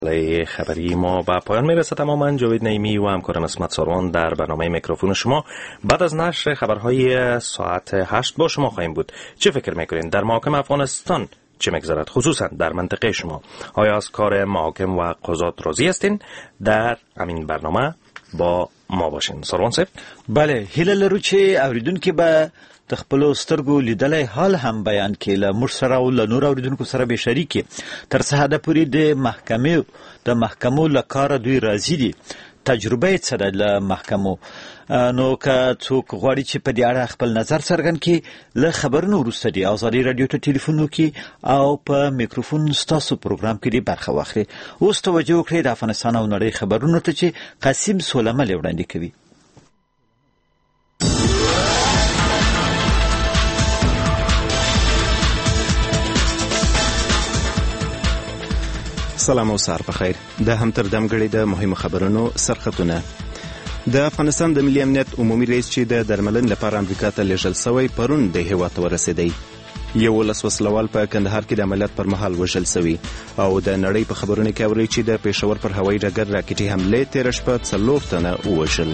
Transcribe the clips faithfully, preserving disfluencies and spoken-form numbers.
لای خبری ما به پایان میرسه. تماما جاوید نعیمی و همکارم اسمت ساروان در برنامه میکروفون شما بعد از نشر خبرهای ساعت هشت با شما خواهیم بود. چه فکر میکنین در محاکم افغانستان چه میگذرد، خصوصا در منطقه شما؟ آیا از کار محاکم و قضات راضی هستین؟ در همین برنامه با ما باشین. ساروان صاحب. بله، هیله لرو چې اوریدونکو به د خپلو سترګو لیدلی حال هم بیان کړي، له موږ سره او له نورو اوریدونکو سره به شریکي. تر څه حده پورې د محکمې د محکمو له کاره دوی راضي دي. تجربه یې څه ده له محکمو؟ نو که څوک غواړي چې په دې اړه خپل نظر څرګند کړي، له خبرونو وروسته دې ازادي راډیو ته ټلیفون وکړي او په میکروفون ستاسو پروګرام کې دې برخه واخلي. اوس توجه وکړئ د افغانستان او نړۍ خبرونو ته چې قاسم سولمل وړاندې کوي. سلام او سهار په خیر. د همتر دمګړي د مهمو خبرونو سرخطونه. د افغانستان د ملي امنیت عمومي رئیس چې د درملن لپاره امریکا ته لیږل شوی پرون د هیواد ته ورسېدی. یولس وسلوال په کندهار کې د عملیات پر مهال وژل شوي او د نړۍ په خبرونو کې اوري چې د پېښور پر هوایي ډګر راکټي حملې تېره شپه څلور تنه ووژل.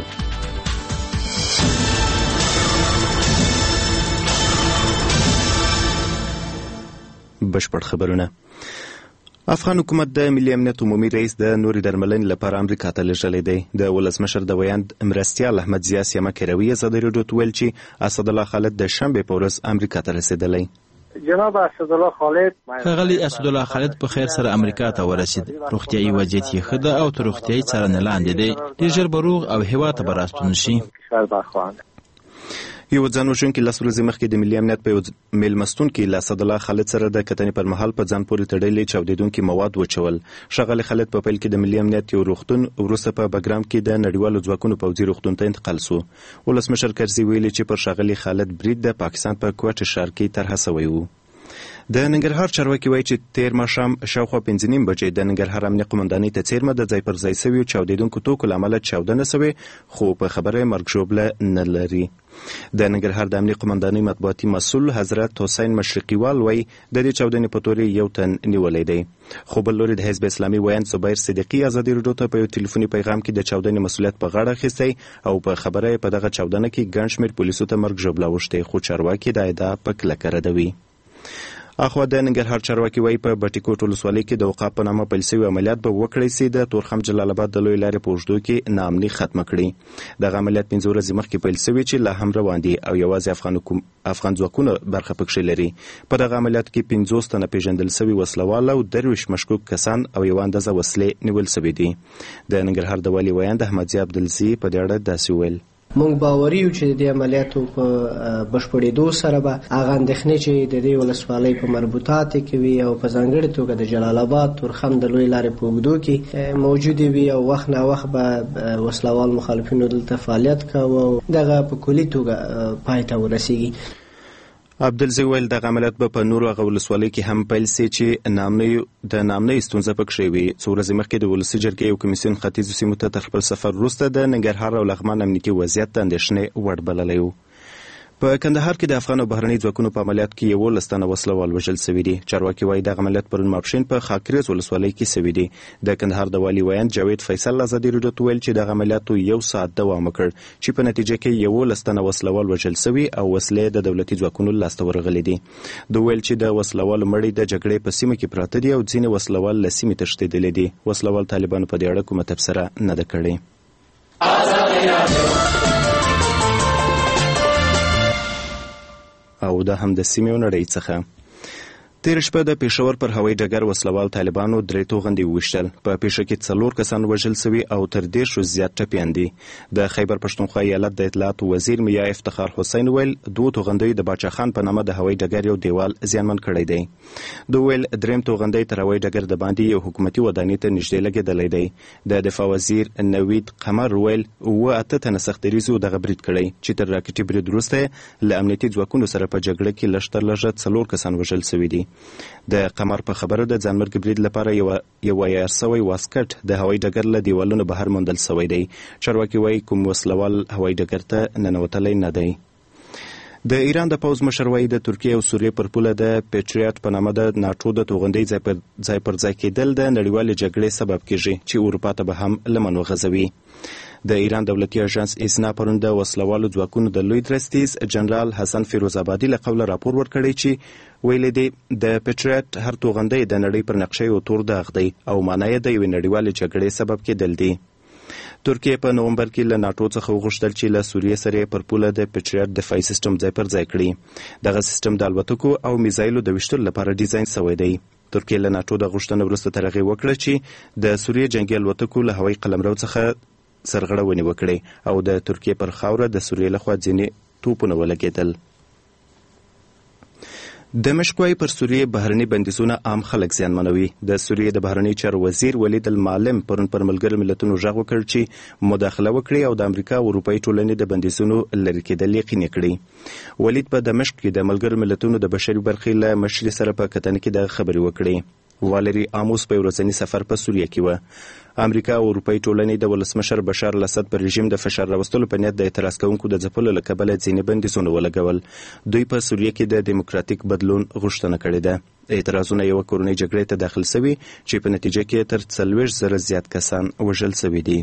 بشپړ خبرونه. افغان حکومت د ملي امنیت عمومي رئیس د نوري درملنې لپاره امریکا ته لیږلی دی. د ولسمشر د ویاند مرستیال احمد ضیا سیمه کروي ازادي راډیو ته ویل چې اسدالله خالد د شنبې په ورځ امریکا ته رسېدلی. جناب اسدالله خالد ښاغلی اسدالله خالد په خیر سره امریکا ته ورسید. روغتیایي وضعیت یې ښه ده او تر روغتیایي څارنې لاندې دی. ډېر ژر به روغ او هیواد ته به راستون شي. یو ځان وژونکي لس ورځې مخکې د ملي امنیت په یو میلمستون کې له اسدالله خالد سره د کتنې پر مهال په ځان پورې تړلي چاودېدونکي مواد وچول. ښاغلی خالد په پیل کې د ملي امنیت یو روغتون، وروسته په بګرام کې د نړیوالو ځواکونو پوځي روغتون ته انتقال سو. ولسمشر کرزي ویلي چې پر ښاغلي خالد برید د پاکستان په کوټه ښار کې طرحه سوی و. د ننګرهار چارواکي وایي چې تیر ماښام شاوخوا پنځه نیم بجې د ننګرهار امنیه قومندانۍ ته څیرمه د ځای پر ځای سویو چاودېدونکو توکو له امله چاودنه سوې، خو په خبره یې مرګ ژوبله نه لري. د ننګرهار د امنیه قومندانۍ مطبوعاتي مسؤل حضرت حسین مشرقیوال وایي د دې چاودنې په تورې یو تن نیولی دی. خو بل لوري د حزب اسلامي ویاند زبیر صدیقي ازادي راډیو ته په یو ټلیفوني پیغام کې د چاودنې مسؤلیت په غاړه اخیستی او په خبره یې په دغه چاودنه کې ګڼ شمېر پولیسو ته مرګ ژوبله اوښتې، خو چارواکي دا ادعا په کلکه ردوي. اخوا د ننګرهار چارواکي وایي په بټي کوټ ولسوالۍ کې د اوقاف په نامه پیل شوي عملیات به وکړی سي د تورخم جلال آباد د لویې لارې په اوږدو کې ناامني ختمه کړي. دغه عملیات پنځه ورځې مخکې پیل شوي چې لا هم روان دي او یوازې افغان افغان ځواکونه برخه پکښې لري. په دغه عملیاتو کې پنځوس تنه پیژندل شوي وسلوال او درویشت مشکوک کسان او یو اندازه وسلې نیول شوي دي. د ننګرهار د والي ویاند احمدضیا عبدالزي په دې اړه داسې وویل: مونږ باوري یو چې د دې عملیاتو په بشپړېدو سره به هغه اندېښنې چې د دې ولسوالۍ په مربوطاتو کې وي او په ځانګړې توګه د جلال آباد تورخم د لویې لارې په اوږدو کې موجودې وي او وخت نه وخت به وسلوال مخالفینو دلته فعالیت کوي او دغه په کلي توګه پای ته ورسیږي. عبدالزي ویل دغه عملیات به په نورو هغه ولسوالیو کې هم پیل سي چې نامنۍ د نامنۍ ستونزه پکښې وي. څو ورځې مخکې د ولسي جرګې یو کمیسیون ختیځو سیمو ته تر خپل سفر وروسته د ننګرهار او لغمان امنیتي وضعیت د اندېښنې وړ بللی و. په کندهار کې د افغان او بهرني ځواکونو په عملیات کې یولس تنه وسلوال وژل شوي دي. چارواکي وایي دغه عملیات پرون ماپښین په خاکریز ولسوالۍ کې شوي دي. د کندهار د والي ویاند جاوید فیصل ازادي راډیو ته ویل چې دغه عملیاتو یو ساعت دوام وکړ چې په نتیجه کې یولس تنه وسلوال وژل شوي او وسلې د دولتي ځواکونو لاسته ورغلي دي. دوی ویل چې د وسلوالو مړي د جګړې په سیمه کې پراته دي او ځینې وسلوال له سیمې تښتېدلي دي. وسلوال طالبانو په دې اړه کومه تبصره نه ده کړې. او دا هم د سیمې او نړۍ څخه. تېره شپه د پېښور پر هوایي ډګر وسلوال طالبانو درې توغندي وویشتل. په پیښه کې څلور کسان وژل شوي او تر دېرشو زیات ټپیان دي. د خیبر پښتونخوا ایالت د اطلاعاتو وزیر میا افتخار حسین ویل دوه توغندۍ د باچا خان په نامه د هوایي ډګر یو دیوال زیانمن کړی دی. دوی ویل درېیم توغندۍ تر هوایي ډګر د باندې یو حکومتي ودانۍ ته نږدې لګېدلی دی. د دفاع وزیر نوید قمر ویل اووه اته تنه سختدریځو دغه برید کړی چې تر راکټي برید وروسته له امنیتي ځواکونو سره په جګړه کې لږ تر لږه څلور کسان وژل شوي دي. د قمر په خبره د ځانمرګ برید لپاره یو یو عیار سوی واسکټ د هوایي ډګر له دیوالونو بهر موندل سوی دی. چارواکي وایي کوم وسلوال هوایي ډګر ته ننوتلی نه دی. د ایران د پوځ مشر وايي د ترکیه او سوریې پر پوله د پیټریاټ په نامه د ناټو د توغندۍ ځای پر ځای پر ځای کېدل د نړیوالې جګړې سبب کیږي چې اروپا ته به هم لمن وغځوي. د ایران دولتي اژانس اسنا پرون د وسلوالو ځواکونو د لوی درستیز جنرال حسن فیروز آبادي له قوله راپور ورکړی چې ویلي دی د پیټریاټ هر توغندۍ د نړۍ پر نقشه یو تور داغ دی او معنی یې د یوې نړیوالې جګړې سبب کېدل دی. ترکیه په نومبر کې له ناټو څخه وغوښتل چې له سوریې سره پر پوله د پیټریاټ دفاعي سیستم ځای پر ځای کړي. دغه سیستم د الوتکو او میزایلو د ویشتلو لپاره ډیزاین شوی دی. ترکیه له ناټو د غوښتنې وروسته تر هغې وکړه چې د سوریې جنګي الوتکو له هوایي قلمرو څخه سرغړونې وکړي او د ترکیه پر خاوره د سوریې لخوا ځینې توپونه ولګېدل. دمشق وايي پر سوریې بهرني بندیزونه عام خلک زیانمنوي. د سوریې د بهرني چارو وزیر ولید المعلم پرون پر ملګرو ملتونو غږ وکړ چې مداخله وکړي او د امریکا او اروپایي ټولنې د بندیزونو لرې کېدل یقیني کړي. ولید په دمشق کې د ملګرو ملتونو د بشري برخې له مشرې سره په کتنه کې د خبرې وکړې. والری آموس په ورځني سفر په سوریه کې و. امریکا او اروپایي ټولنې د ولسمشر بشار الاسد پر رژیم د فشار راوستلو په نیت د اعتراض کوونکو د ځپلو له کبله ځینې بندیزونه ولګول. دوی په سوریه کې د دیموکراتیک بدلون غوښتنه کړې ده. اعتراضونه یوه کورنۍ جګړې ته داخل شوي چې په نتیجه کې تر څلوېښت زره زیات کسان وژل شوي دي.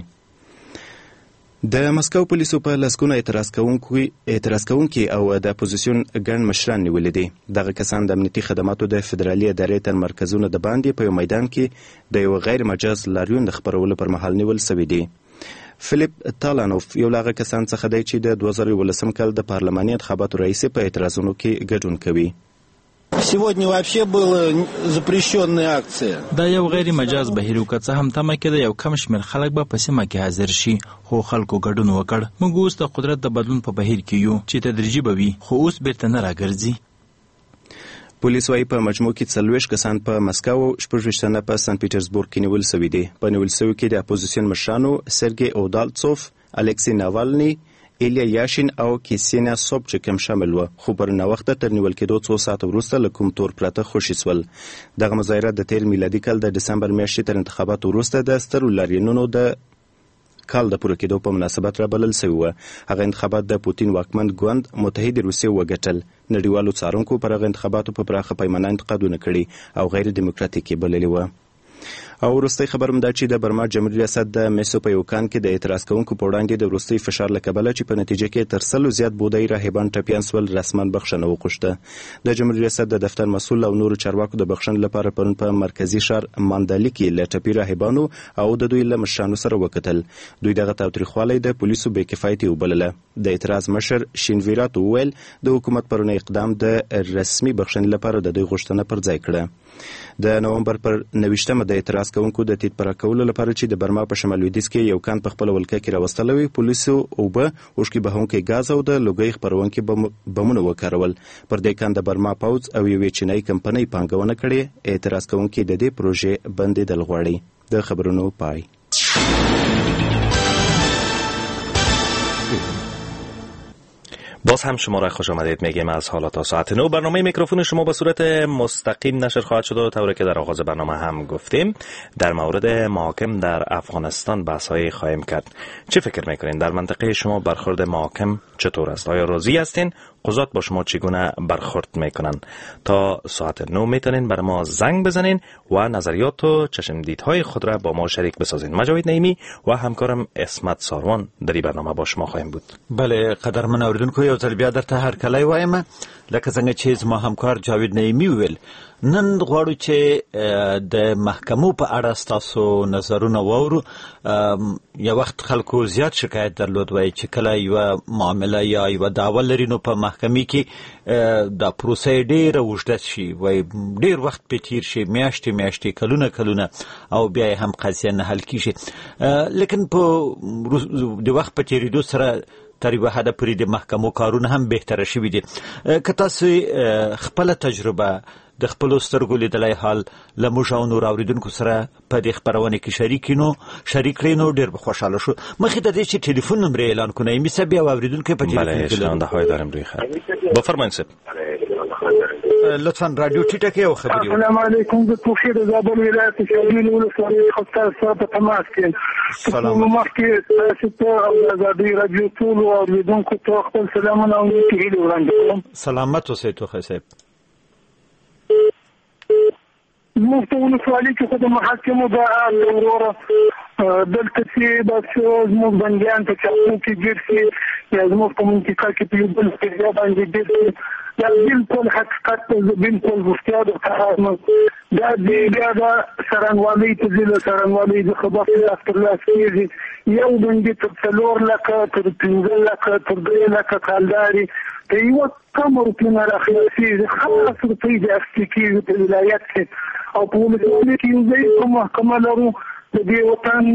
د مسکو پولیسو په لسګونه اعتراض کوونکي اعتراض کوونکي او د اپوزیسیون ګڼ مشران نیولي دي. دغه کسان د امنیتي خدماتو د فدرالي ادارې تر مرکزونو د باندې په یو میدان کې د یو غیر مجاز لاریون د خپرولو پر مهال نیول شوي دي. فیلیپ تالانوف یو له هغه کسان څخه دی چې د دوه زره یولسم کال د پارلماني انتخاباتو رئیس په اعتراضونو کې ګډون کوي. Сегодня вообще была запрещенная акция. دا یو غیر مجاز بهیر و که څه هم تمه کې د یو کم شمېر خلک به په سیمه کې حاضر شي خو خلکو ګډون وکړ. موږ اوس د قدرت د بدلون په بهیر کې یو چې تدریجي به وي خو اوس بیرته نه راګرځي. پولیس وايي په مجموع کې څلوېښت کسان په مسکو او شپږ ویشت تنه په سن پیټرزبورګ کې نیول شوي دي. په نیول شوي کې د اپوزیسیون مشرانو سرګي اودالتسوف، الکسی ناوالني، ایلیا یاشین او کیسینا سوبچک هم شامل و. خو پر ناوخته تر نیول کېدو څو ساعته وروسته له کوم تور پرته خوشي شول. دغه مظاهره د تیر میلادي کال د دسمبر میاشتې تر انتخاباتو وروسته د سترو لاریونونو د کال د پوره کېدو په مناسبت رابلل شوي وو. هغه انتخابات د پوتین واکمن ګوند متحدې روسیې وګټل. نړیوالو څارونکو پر هغه انتخاباتو په پراخه پیمانه انتقادونه کړي او غیر دیموکراتیک یې بللي وو. او وروستی خبر هم دا چې د برما جمهوري ریاست د میسو په یو کان کې د اعتراض کوونکو په وړاندې د وروستي فشار له کبله چې په نتیجه کې تر سلو زیات بودایي راهبان ټپیان سول رسما بخښنه وغوښته. د جمهوري ریاست د دفتر مسؤل او نورو چارواکو د بخښنې لپاره پرون په مرکزي ښار ماندالي کې له ټپي راهبانو او د دوی له مشرانو سره وکتل. دوی دغه تاوتریخوالی د پولیسو بې کفایتي وبلله. د اعتراض مشر شینویرات وویل د حکومت پرونی اقدام د رسمي بخښنې لپاره د دوی غوښتنه پر ځای کړه. د نومبر پر نویشتمه د اعتراض کوونکو د تیت پراکولو لپاره چې د برما په شمال لویدیځ کې یو کان په خپله ولکه کې راوستلی وي، پولیسو اوبه، اوښکې بهونکی ګاز او د لوګۍ خپرونکي بمونه وکارول. پر دې کان د برما پوځ او یوې چینایي کمپنۍ پانګونه کړې. اعتراض کوونکي د دې پروژې بندېدل غواړي. د خبرونو پای. باز هم شما را خوش آمدید میگیم از حالا تا ساعت نو. برنامه میکروفون شما به صورت مستقیم نشر خواهد شد و طوری که در آغاز برنامه هم گفتیم در مورد محاکم در افغانستان بحث‌هایی خواهیم کرد. چه فکر میکنین؟ در منطقه شما برخورد محاکم چطور است؟ آیا راضی هستین؟ قضات با شما چگونه برخورد میکنن؟ تا ساعت نو میتونین بر ما زنگ بزنین و نظریات و چشمدیدهای خود را با ما شریک بسازین. مجاید نعیمی و همکارم اسمت ساروان در این برنامه با شما خواهیم بود. بله، قدرمن اوریدونکو، یو ځل بیا درته هرکلی وایم. لکه څنګه چې زما همکار جاوید نعیمي وویل، نن غواړو چې د محکمو په اړه ستاسو نظرونه واورو. یو وخت خلکو زیات شکایت درلود، وایي چې کله یوه معامله یا یوه دعوه لري نو په محکمې کې دا پروسه ډېره اوږده شي، وایي ډېر وخت پې تیر شي، میاشتې میاشتې، کلونه کلونه، او بیا یې هم قضیه نه حل کېږي. لیکن په د وخت په تېرېدو سره تر یوه حده پورې د محکمو کارونه هم بهتره شوي دي. که تاسو خپله تجربه د خپل سترګو لیدلای حال له موږ او نور اوریدونکو سره په دې خبرونه کې شریکینو شریک کړینو ډیر خوشاله شو. مخکې د دې چې ټلیفون نمبر اعلان کنه می سبي او اوریدونکو په ټلیفون کې بله های دارم روی خط بفرمایید سب لطفا رادیو ټیټه کې او خبري. السلام علیکم د توفیق زابل ولایت شامل ولسوالۍ خطر سره په تماس کې. سلام مخکې تاسو ته او ازادي رادیو ټول او اوریدونکو ته خپل سلامونه او نیکي وړاندې کوم. سلامت اوسئ توخی صاحب. موږ ته ولسوالۍ کې خو د محاکمو د حال وروره دلته چې بس زموږ بندیان په چاپو کې ګیر شي یا زموږ په منطقه کې په یو بل ځای باندې ګیر شي دا بالکل حقیقت ته بالکل رښتیا ده. دا بیا د څرنګوالۍ په ځای له څرنګوالۍ د خبر لاس تر لاس کېږي. یو بندي تر څلور لکه تر پنځه لکه تر درې لکه کالداري په یوه کم روپیه راخلاصېږي. خاص روپۍ د اخیستل کېږي په ولایت کې او په ولسوالۍ کې یو ځای په محکمه لرو د دې وطن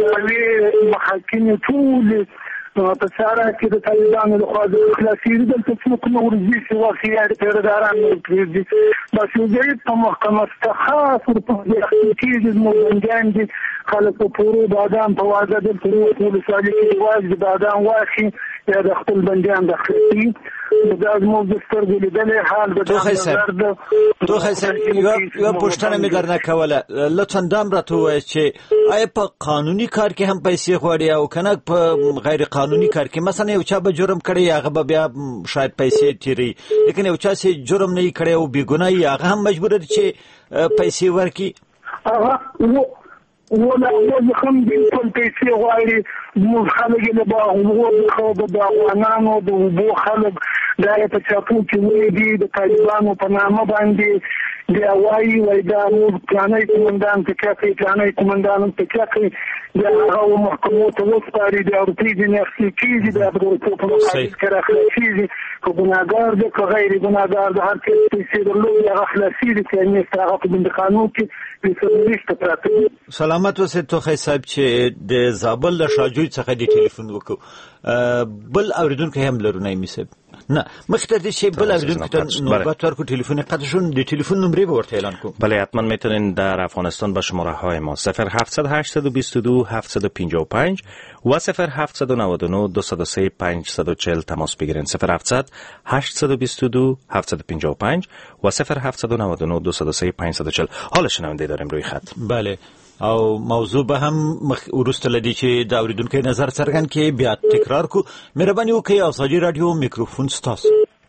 د محاکمې ټولې په ساره کې د طالبانو لخوا د خلاصېږي. دلته څوک نه ورځي چې واقعي پیروداران نه پرېږدي. بس یو ځای په محکمه څخه خاص ورپسې اخیستل کېږي. زموږ بندیان دي خلک په پورو بادام په واده دلته ولسوالۍ کې یوازې د بادام واخلي یا د خپل بندیان د خرڅي. دا زموږ د سترګو لیدلی حال د توخی صاحب توخی صاحب یوه پوښتنه مې درنه کوله. لطفا دا هم راته ووایه چې آیا په قانوني کار کې هم پیسې غواړي او که نه په غیر قانوني کار کې؟ مثلا یو چا به جرم کړی هغه به بیا شاید پیسې تیری، لیکن یو چا چې جرم نه یې کړی او بېګناه هغه هم مجبوره ده چې پیسې ورکړي. هغه ولا هم بالکل پیسې غواړي. زموږ خلک یې د باغونو د باغوانانو د اوبو خلک دا یې په چاپو کې ویې دي د طالبانو په نامه باندې بیا وایي وایي دا موږ پلانی قمندان تکیه کوي پلانی قمندان هم تکیه کوي. بیا هغه محکمو ته وسپاري بیا روپۍ ځینې اخیستل کېږي بیا د روپو په مقابل کې راخلاصېږي. که ګناهګار ده که غیر ګناهګار ده هر کس پیسې درلودې هغه خلاصېږي چې امنیت هغه په بند قانون کې بېسرنوشته پراته دي. سلامت اوسئ توخی صاحب چې د زابل له شاجوی څخه دې ټلیفون وکړو. بل اورېدونکی هم لرو نایمي صاحب؟ نه مخکې تر دې چې بل اورېدونکي ته نوبت ورکړو ټلیفون قطع شد د ټلیفون نمره به ورته اعلان کنم. بله حتما میتونین در افغانستان به شماره های ما صفر هفتصد هشتصد و بیست و دو هفتصد و پنجاه و پنج و صفر هفتصد و نود و نه دویست و سه پانصد و چهل تماس بگیرین. صفر هفتصد هشتصد و بیست و دو هفتصد و پنجاه و پنج و صفر هفتصد و نود و نه دویست و سه پانصد و چهل. حالا شنونده داریم روی خط. بله او موضوع به هم وروسته لدی چې د اوریدونکو نظر څرګند کې بیا تکرار کو. مهرباني وکړئ ازادي رادیو میکروفون ستاسو.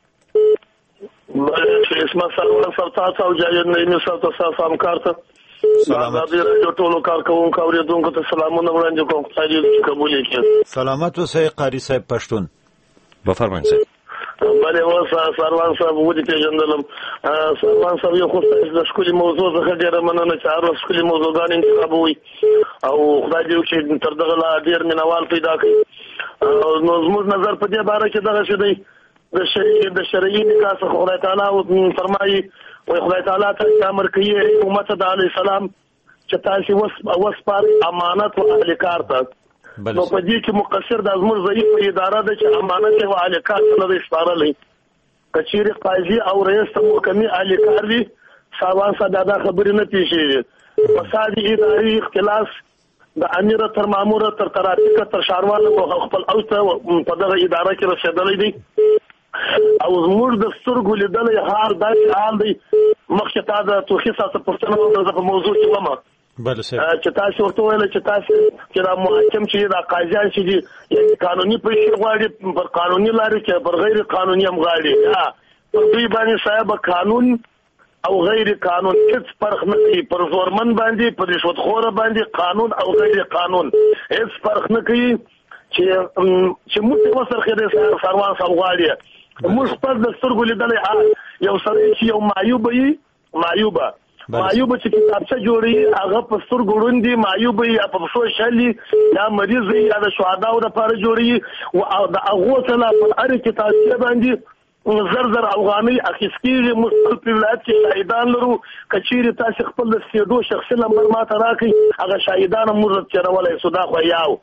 اسمه سره سره تاسو او جاید نه تاسو تاسو هم کارته. سلامات دې ټولو کارکونکو اوریدونکو ته سلامونه وړاندې کوم. خدای دې قبول کړي. سلامات اوسئ قاری صاحب پښتون. بفرمایئ صاحب. بله واسه سروان صاحب ودی پیژندلم. سروان صاحب یو خو د شکلي موضوع څخه ډیره مننه چې هر شکلي موضوعګان انتخابوي او خدای دې وکړي تر دغه لا ډیر مینوال پیدا کړي. نو زموږ نظر په دې باره کې دغه شی دی د شرعي د شرعي نکاح څخه خدای تعالی فرمایي او خدای تعالی ته امر کوي امت د علی السلام چې تاسو وسپار امانت او اهل کار ته. نو په دې کې مقصر د زموږ ضعیف اداره ده چې امانت او اهل کار ته نه سپارلې. کچېرې قاضي او رئیس ته محکمې اهل کار دي ساوان ساده دا خبرې نه پیښېږي. فساد اداري اختلاس د امیر تر مامور تر ترافیک تر شاروان او خپل او په دغه اداره کې رسیدلې دي او زموږ د سترګو لیدلې حال داسې حال دی. مخکې تا د توخي ساسه پوښتنه وکړه په موضوع کې ومه چې تاسو ورته ویل چې تاسو چې دا محاکم چې دا قاضیان چې دي یعنې قانوني پیسې غواړي پر قانوني لارې کې پر غیر قانوني هم غواړي. پر دوی باندې صاحب قانون او غیر قانون هیڅ فرق نه کوي. پر زورمن باندې پر رشوتخوره باندې قانون او غیر قانون هیڅ فرق نه کوي. چې چې موږ وسرخه د سروان صاحب غواړي موږ خپل د سترګو لیدلې یو سړی چې یو معیوب وي معیوبه معیوب چې کتابچه جوړي هغه په سترګو وړاندې معیوب یا په سوشالي یا مریض یا د شهداو لپاره جوړي او د هغو سره په اړه کتابچه باندې زر زر افغاني اخیستېږي. مستقل په ولایت کې شاهدان لرو. کچېرې تاسو خپل د سیډو شخصي نمبر ماته راکړئ هغه شاهدان هم موږ چېرولای سو. دا خو یاو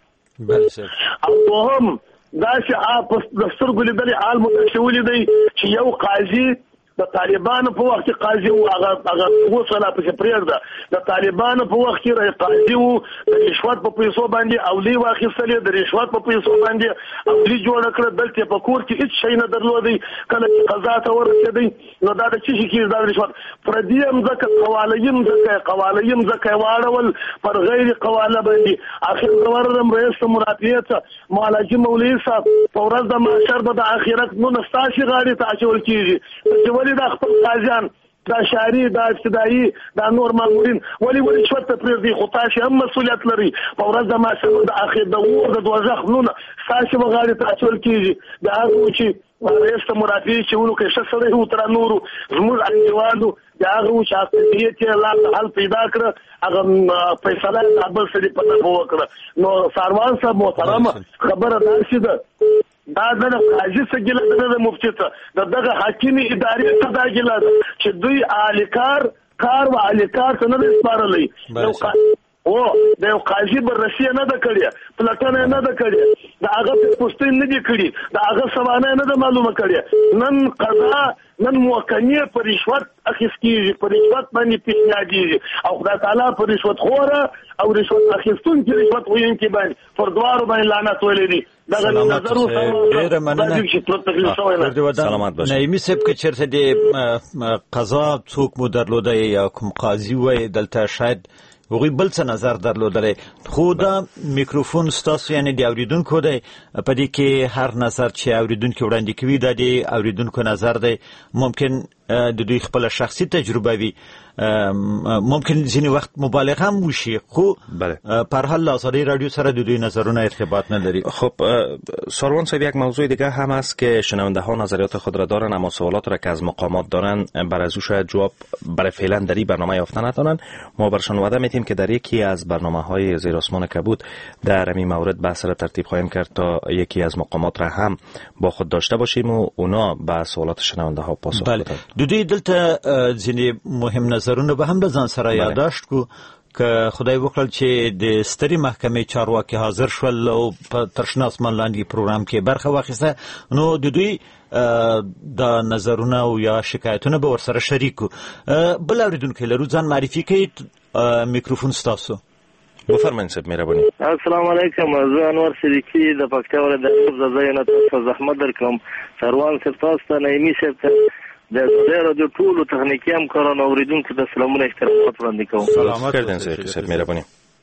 او دوهم دا چې د سترګو لیدلې حال مو شولې دی چې یو قاضي د طالبانو په وخت کې قاضي و هغه هغه وصله په پرېږده د طالبانو په وخت کې قاضي و د رشوت په پیسو باندې اولی واخیستلې د رشوت په پیسو باندې اولی جوړ کړ دلته په کور کې هیڅ شي نه درلودي کله چې قضا ته ورسېدی نو دا د چی شي کې د رشوت پردیم ځکه قوالیم ځکه قوالیم ځکه واړول پر غیر قواله باندې اخر ورم رئیس مرافعت مالاجي مولوی صاحب په ورځ د محشر به د اخرت نو نستاشي غاړي ته اچول کیږي چې ولې د خپل قاضیان دا شاری دا ابتدایي دا نور مامورین ولی ولی شوت پرېږدي خو تاسو هم مسؤلیت لري په ورځ د محشر د اخر د اور د دوزخ نو تاسو غاړي ته اچول کیږي دا هغه چې رئیس مرافع چې ونو کې څه سره هو تر نورو زموږ انډیوالو دا هغه چې اصليت الله حل پیدا کړ هغه فیصله د ابل سړي په توګه وکړه نو ساروان صاحب محترم خبره ده چې دا د قاضي سګل د مفتي ته دغه حاکمي ادارې ته دا ګل چې دوی الیکار کار و الیکار څنګه د سپارلې نو او د قاضي بررسي نه د کړی پلټنه نه د کړی دا هغه پوښتنه نه دي کړی دا هغه سوانه نه د معلومه کړی نن قضا نن موکمه پر رشوت اخیستیږي پر رشوت باندې پیښیږي او خدای تعالی پر رشوت خوره او رشوت اخیستون کې رشوت وینکي باندې پر دوارو باندې لعنت ولري دغه نظر ډېر مننه سلامات باشه نایمي صاحب که چیرته د قضا څوک مو درلوده یا کوم قاضي وای دلته شاید وغوی بل څه نظر درلودلی خو دا میکروفون ستاسو یعنی د اوریدونکو دی په دې کې هر نظر چې اوریدونکو وړاندې کوي دا د اوریدونکو نظر دی ممکن د دوی خپل شخصي تجربه وي ممکن ځینې وخت مبالغه هم وشي خو پر حال آزادی رادیو سره د دوی نظرونه ارتباط نداری. خب ساروان صاحب یک موضوع دیگه هم است که شنونده ها نظریات خود را دارن اما سوالات را که از مقامات دارن بر از او شاید جواب برای فعلا در این برنامه یافته نتونن. ما برشان وعده میتیم که در یکی از برنامه های زیر آسمان کبود در این مورد بحث را ترتیب خواهیم کرد تا یکی از مقامات را هم با خود داشته باشیم و اونا به سوالات شنونده ها پاسخ بدن. د دوی دلته ځینې مهم نظرونه به هم د ځان سره یاداشت کو که خدای وکړل چې د سترې محکمې چارواکي حاضر شول او په ترشنا اسمان لاندې پروګرام کې برخه واخیسته نو د دوی د نظرونه او یا شکایتونه به ورسره شریکو. بل اوریدونکي لرو ځان معرفي کړئ میکروفون ستاسو. بفرمایئ صاحب مهرباني. السلام علیکم زه انور صدیقی د پکتیا ولایت د زاینه تاسو زحمت درکوم سروان صاحب تاسو ته نایمي صاحب د زیرو د ټولو تخنیکی همکارانو اوریدونکو ته سلامونه احترامات وړاندې کوم. سلامات کردین صاحب مهرباني.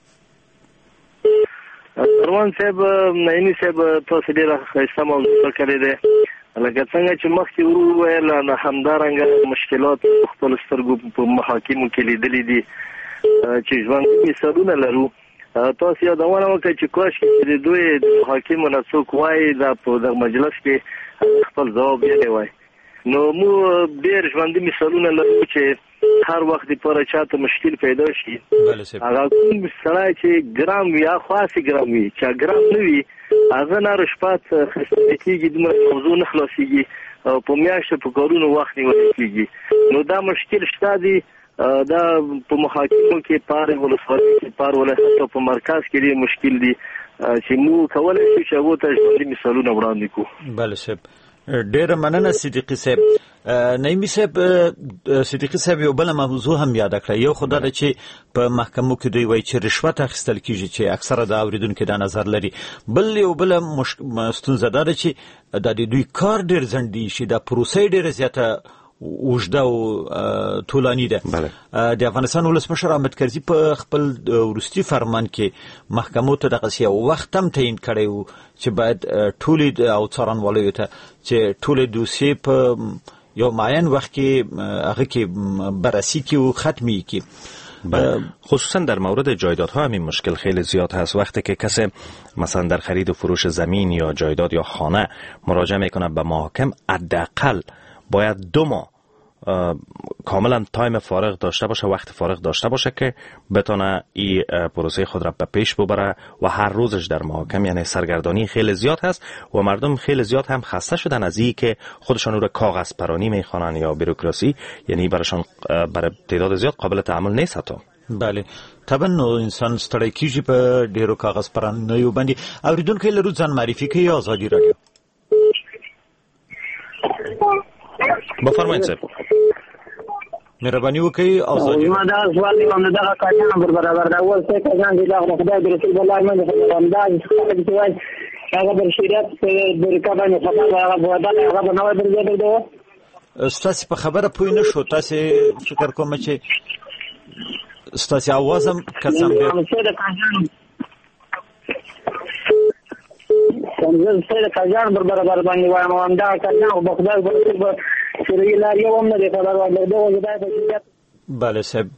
سروان صاحب نایمي صاحب تاسو ډیره ښایسته موضوع کړې ده لکه څنګه چې مخکې ورو ویل نه همدارنګه مشکلات خپل سترګو په محاکمو کې لیدلې دي چې ژوند مثالونه لرو. تاسو یادونه وکړئ چې کاش چې د دوی د محاکمو نه څوک وایي دا په دغه مجلس کې خپل ځواب یې وایي نو مو ډېر ژوندي مثالونه لرو چې هر وخت لپاره چاته مشکل پیدا شي هغه کوم سړی چې ګرام وي یا خاص ګرام وي چې ګرام نه وي هغه نه رشپات خسته کېږي د موضوع نه خلاصيږي او په میاشتو په کارونو وخت نیول کېږي نو دا مشکل شته دي دا په محاکمو کې پاره ولسوالۍ کې پاره ولایت په مرکز کې ډېر مشکل دي چې مو کولای شو چې هغه ته ژوندي مثالونه وړاندې کړو. بله صاحب ډېر مننه صدیقي صاحب. نایمي صاحب صدیقي صاحب یو بل موضوع هم یاد کړی یو خدای د چې په محکمو کې دوی وایي چې رشوت اخیستل کیږي چې اکثره د اوریدونکو دا نظر لري. بل یو بل ستونزه ده چې د دوی کار ډېر ځنډي شي د پروسې ډېره زیاته اوږده او طولاني ده. د افغانستان ولسمشر احمد کرزي په خپل وروستي فرمان کې محکمو ته دغسې یو وخت هم تعیین کړی و چې باید ټولې او څارنوالیو ته چې ټولې دوسیې په یو معین وخت کې هغه کې بررسی کړي و ختم یې کړي. خصوصا در مورد جایدادها همین مشکل خیلی زیاد هست. وقتی که کسی مثلا در خرید و فروش زمین یا جایداد یا خانه مراجعه میکنه به محاکم حداقل باید دو ماه کاملا تایم فارغ داشته باشه وقت فارغ داشته باشه که بتونه این پروسه خود را به پیش ببره و هر روزش در محاکم یعنی سرگردانی خیلی زیاد هست و مردم خیلی زیاد هم خسته شدن از این که خودشان رو کاغذ پرانی میخوانن یا بروکراسی یعنی براشان برای تعداد زیاد قابل تحمل نیست حتی. بله طبعا نو انسان ستړی کیږي په ډیرو کاغذ پرانیو باندې. اوریدونکو لرو ځان معرفي کوي آزادی رادیو. بفرمایید صاحب. مهرباني وکړئ او زه دا سوال کوم دا کاجان پر برابر دا ول څه کاجان دي دا خدای دې رسول الله باندې رمضان څخه چې وای هغه بر شریعت د رکابانو خبره هغه بدل هغه نو درځي دا ستاسو په خبره پوه نه شو تاسو فکر کوم چې ستاسو आवाज هم کسم دی څه د کاجان څنګه څه د کاجان پر برابر باندې وایم دا کاجان او خدای دې سوري لاري هم نه دی په لار باندې دوه ځای په بله صاحب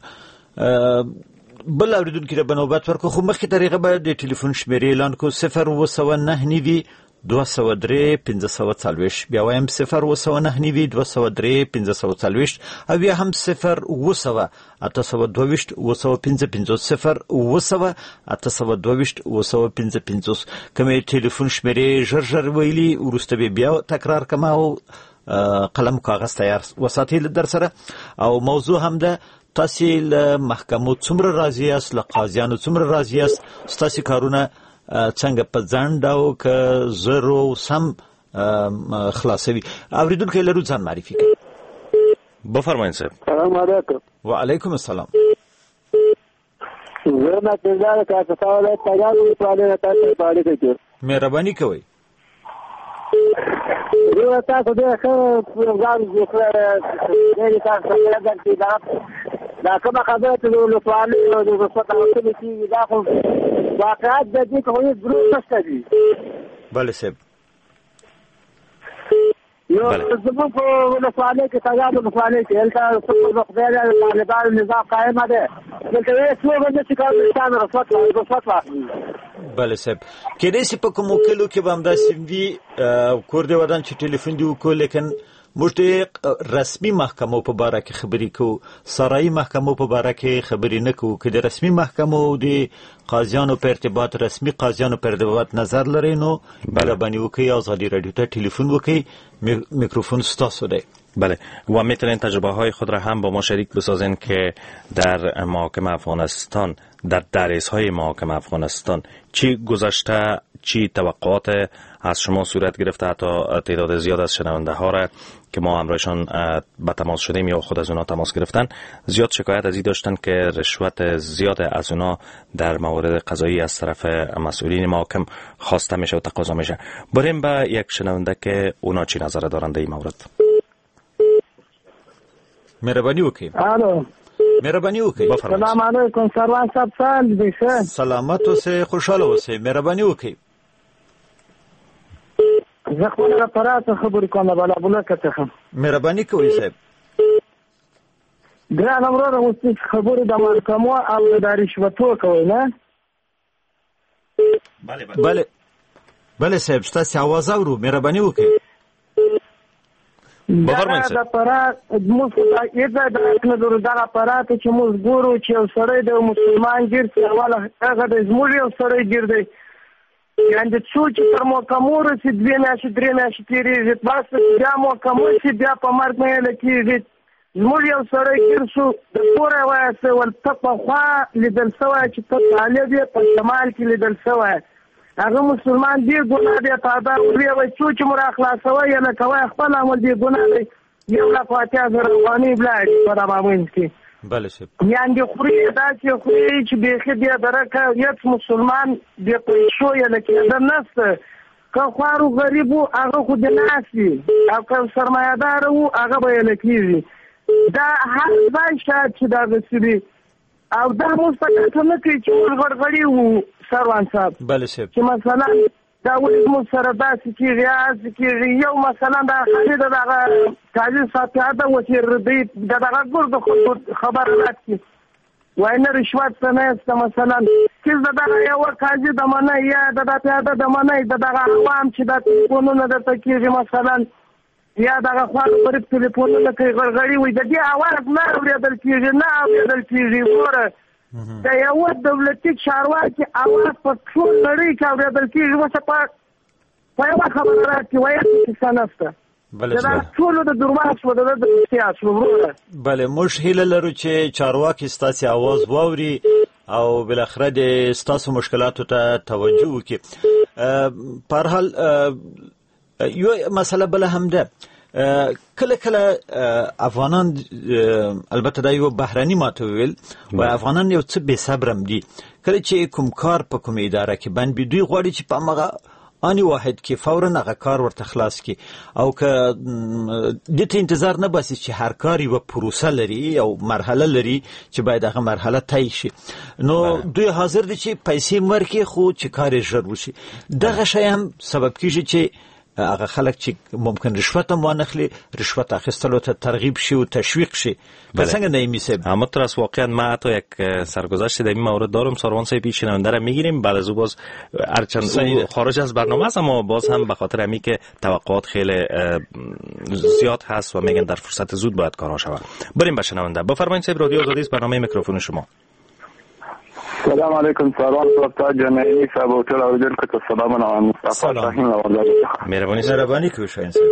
بل اوریدونکو ته بنوبت ورکو خو مخکې طریقه به د ټلیفون شمیرې اعلان کو صفر اوه سوه نهه نوي دوه سوه درې پنځه سوه څلوېښت بیا وایم صفر اوه سوه نهه نوي دوه سوه درې پنځه سوه څلوېښت او بیا هم صفر اوه سوه اته سوه دوه ویشت اوه سوه پنځه پنځوس صفر اوه سوه اته سوه دوه ویشت اوه سوه پنځه پنځوس کومې ټلیفون شمیرې ژر ژر ویلي وروسته به بیا تکرار کما او قلم کاغذ تیار وساتئ در سره او موضوع هم ده تاسو له محکمو څومره راضی یاست له قاضیانو څومره راضی یاست ستاسو کارونه څنګه په ځان ډاو که زرو سم خلاصوي اوریدونکو لرو ځان معرفي کړئ بفرمایئ صاحب سلام علیکم وعلیکم السلام زه ما څنګه کا تاسو له تیارو پرانه تاسو باندې کوي مهرباني کوئ زه تاسو ته ښه پروګرام جوړ کړی دا دا کومه خبره ته نو سوال نو د رسوت او څه چې دا خو واقعات د دې کومې ضرورت نشته دي بله صاحب یو زموږ په ولسوالۍ کې تاجانو ولسوالۍ کې هلته څه خدای د طالبانو نظام قائم دی دلته یې څو باندې چې کار رسوت رسوت واخلي بله صاحب کېدای شي په کومو کلو کې به همداسې وي کور دې ودان چې ټلیفون دې وکړو لیکن موږ د رسمي محکمو په باره کې خبرې کوو سرایي محکمو په باره کې خبرې نه کوو که د رسمي محکمو د قاضیانو په ارتباط رسمي قاضیانو په ارتباط نظر لرئ نو مهرباني وکړئ آزادی رادیو ته تلفن وکړئ میکروفون ستاسو دی بله و میتونین تجربه های خود را هم با ما شریک بسازین که در محاکمه افغانستان در دریس های محاکمه افغانستان چی گذشته چی توقعات از شما صورت گرفته حتی تعداد زیاد از شنونده ها را که ما همراهشان به تماس شدیم یا خود از اونا تماس گرفتن زیاد شکایت از این داشتن که رشوت زیاد از اونا در موارد قضایی از طرف مسئولین محاکم خواسته میشه و تقاضا میشه. بریم به یک شنونده که اونا چی نظر دارند در این مورد. مهربانی وکړئ. الو مهرباني وکړئ. سلام علیکم سروان صاحب سال دې ښه سلامت اوسئ خوشاله اوسئ مهرباني وکړئ. زه خپل لپاره خبرې کوم بلا بلا کته مهرباني کوئ صاحب. ګران امرو اوس خبرې د محکمو او د رشوتو کوي نه بله بله بله صاحب ستاسو आवाज اورو مهرباني وکړئ. بفرمایئ دا پرات موږ دا د دا اپرات چې موږ ګورو چې یو سړی د مسلمان ګیر څه والا هغه د زموږ یو سړی ګیر دی یعنی څو چې تر مو کومور چې دوی میاشتې درې میاشتې تېرېږي بس بیا مو کومور چې بیا په مرګ نه لکېږي زموږ یو سړی ګیر شو د کوره وایسته ول ته پخوا لیدل سوی چې ته طالب یې په شمال کې لیدل سوی هغه مسلمان دی ګناه دی تادا وی وای څو چې مر اخلاصوي یا نه کوي خپل عمل دی ګناه دی یو لا فاتحه غرباني بلای په دامن کې بله شپ یعنی خوري دا چې خوري چې به دې درکه یت مسلمان دی په شو یا نه کې نسته که خوارو غریبو هغه خو دې ناسي او که سرمایه‌دار وو هغه به لکېږي دا هر ځای شاید چې دا غسري او دا مستقل نه کوي چې ورغړغړي وو سروان صاحب بله شپ چې مثلا دا ولې مو سره داسې کېږي هسې کېږي یو مثلا دا خالي د دغه قاضي صاحب دا وتیر دی د دغه ګرد خبر راکړي وای نه رشوت څه نه است مثلا چې د دغه یو قاضي د منه یا د دغه د منه د دغه عوام چې د ټلیفونونه درته کېږي مثلا یا دغه خوار غریب ټلیفونونه کوي غړغړي وي د دې اواز نه اورېدل کېږي نه اورېدل کېږي وره د یو دولتي چارواکي اواز په ټول نړۍ کې اورېدل کېږي اوس په یوه خبره راکړي وایي کیسه نشته دا ټول د درواغ شو د سیاست وروره بله موږ هیله لرو چې چارواکي ستاسو اواز واوري او بالاخره د ستاسو مشکلاتو ته توجه وکړي. په هر حال یو مسله بله هم ده کله کله افغانان البته دا یو بهرني ماته ویل و افغانان یو څه بې صبرم دي کله چې کوم کار په کوم اداره کې باندې دوی غواړي چې په هغه آنی واحد کې فوراً هغه کار ورته خلاص کی او که دته انتظار نه باسي چې هر کار یو پروسه لري او مرحله لري چې باید هغه مرحله طی شي نو دوی حاضر دي چې پیسې مرکه خو چې کار ژر وشي دغه شی هم سبب کیږي چې هغه خلک چې ممکن رشوت هم وانخلي رشوت اخیستلو ته ترغیب شي و تشویق شي که څنګه نایمی صاحب اما تر از واقعا ما حتی یک سرگذشت در این مورد دارم ساروان صاحب پیش شنونده را میگیریم بعد از او باز هرچند خارج از برنامه است اما باز هم به خاطر همی که توقعات خیلی زیاد هست و میگن در فرصت زود باید کارها شود. بریم به شنونده. بفرمایید صاحب، رادیو آزادی است، برنامه میکروفون شما. سلام علیکم سلام صاحب جنایی صاحب او ټول اوریدونکو ته سلامونه او مصطفی شاهین اوردی مهرباني مهرباني کوي شاهین صاحب.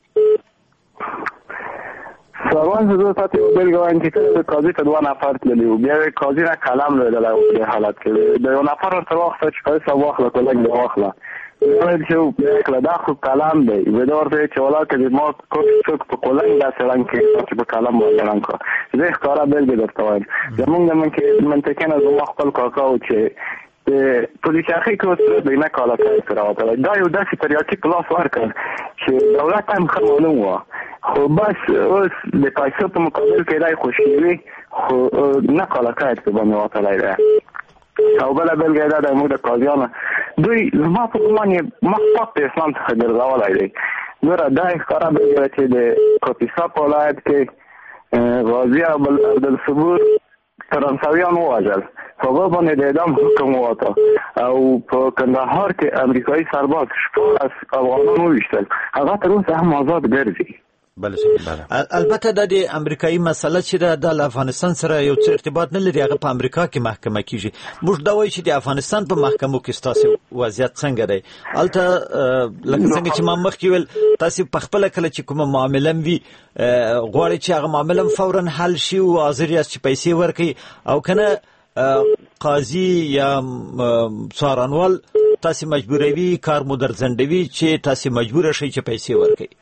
سلام زه تاسو ته بلګوان چې کله قاضي ته دوه نفر تللی بیا قاضي نه کلام لري د حالت کې د یو نفر تر وخت چې پیسې واخله کولای دی واخله ول چې کله دا خو کلام دی ودور ته چې ولا کې ما کوڅ څوک په کولای دا څنګه کې چې په کلام ولرم کو زه ښکارا بل درته وایم زمونږ د من کې منطقه نه زما خپل کاکاو چې د پولیسي کوڅه د نه کاله کوي راوته دا یو داسې تریاکي پلاس ورکړ چې دولت هم خمونه و خو بس اوس د پیسو په مقابل کې راي خوشحالي خو نه کاله کوي په باندې وتلای دی او بل بل ګیدا د موږ د قاضیانو دوی زما په ګمان مخاطب اسلام څخه ګرځولای دی نو را دای ښکارا به چې د کوپیسا په ولایت کې غازی عبدالصبور فرانسویان وواژل هغه باندې د اعدام حکم وواته او په کندهار کې امریکایي سرباز شپږ از افغانان وویشتل هغه تر اوسه هم آزاد ګرځي. بله البته د امریکایي مسله چې د افغانستان سره یو څه ارتباط نه لري هغه په امریکا کې محکمه کیږي موږ دا وایو چې د افغانستان په محکمو کې ستاسو وضعیت څنګه دی البته لکه څنګه چې ما مخکې ویل تاسو په خپل کله چې کومه معامله وي غواړئ چې هغه معامله فورا حل شي او حاضر یاست چې پیسې ورکړي او کنه قاضي یا څارنوال تاسو مجبوروي کار مو درځندوي چې تاسو مجبور شئ چې پیسې ورکړي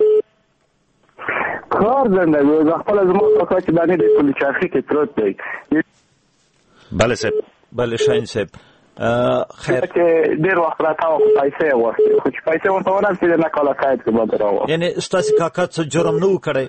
کار زندگی و خپل از ما کاکا چې باندې د پولیسي کې پروت دی. بله صاحب بله شاهین صاحب خیر چې ډیر وخت راته پیسې ورکړي خو چې پیسې ورته ورسېدې نه کاله قید کې باندې راو یعنی ستاسو کاکا څه جرم نه وکړي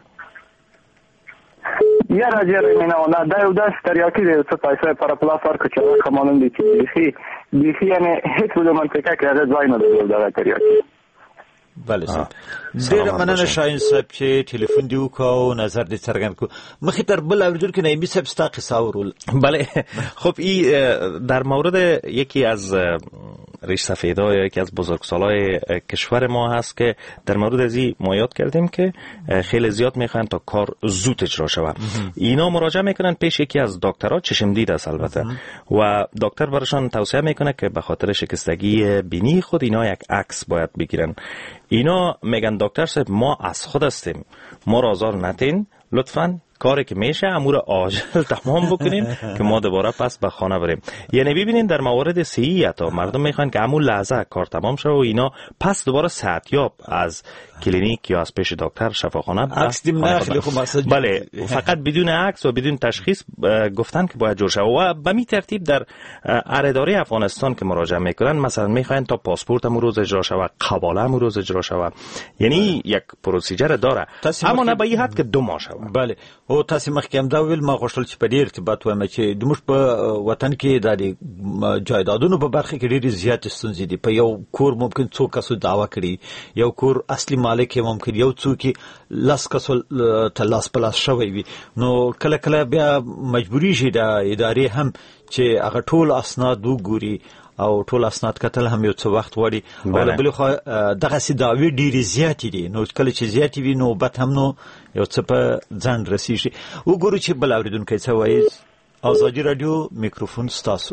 یا راځي نه نه دا یو داس تریاکي دی څه پیسې پر پلاس ورکړي چې قانون دي چې هي دي یعنی هیڅ د منطقه کې هغه ځای نه دی دا تریاکي. بله صاحب ډېر مننه شاهین صاحب چې ټلیفون دی وکاو نظر دې څرګند کو مخې تر بل اوریدونکو نایمی صاحب ستا قصه اورول. بله خب این در مورد یکی از ریش سفیدا یا یکی از بزرگسالای کشور ما هست که در مورد از این ما یاد کردیم که خیلی زیاد میخوان تا کار زود اجرا شود. اینا مراجعه میکنن پیش یکی از دکترها چشم دید است البته و دکتر براشون توصیه میکنه که به خاطر شکستگی بینی خود اینا یک عکس باید بگیرن. اینا میگن دکتر صاحب ما از خود هستیم ما را آزار نتین لطفاً کاری که میشه امور عاجل تمام بکنین که ما دوباره پس به خانه بریم. یعنی ببینین در موارد صحی تا مردم میخوان که همون لحظه کار تمام شه و اینا پس دوباره صحتیاب از کلینیک یا از پیش دکتر شفاخانه عکس دیم نخلی خب مساج بله فقط بدون عکس و بدون تشخیص گفتن که باید جور شه و به می ترتیب در اداره افغانستان که مراجعه میکنن مثلا میخوان تا پاسپورت امروز روز اجرا شود قباله امروز روز اجرا شود یعنی یک پروسیجر داره اما نه به این حد که دو ماه شود. بله او تاسو مخکې هم دا ویل ما غوښتل چې په دې ارتباط وایم چې د موږ په وطن کې د جایدادونو په برخه کې ډېرې زیاتې ستونزې دي. په یو کور ممکن څو کسو دعوه کړي یو کور اصلي مالک ممکن یو څوک لاس کسو ته لاس په لاس شوی وي نو کله کله بیا مجبوري شي د ادارې هم چې هغه ټول اسناد وګوري او ټول اسناد کتل هم یو څه وخت وړي او بل خو دغه سي داوی ډیری زیات دي نو کله چې زیات وي نو بت هم نو یو څه په ځان رسیږي. وګورو چې بل اوریدونکو څه وایي. آزادی رادیو میکروفون ستاسو.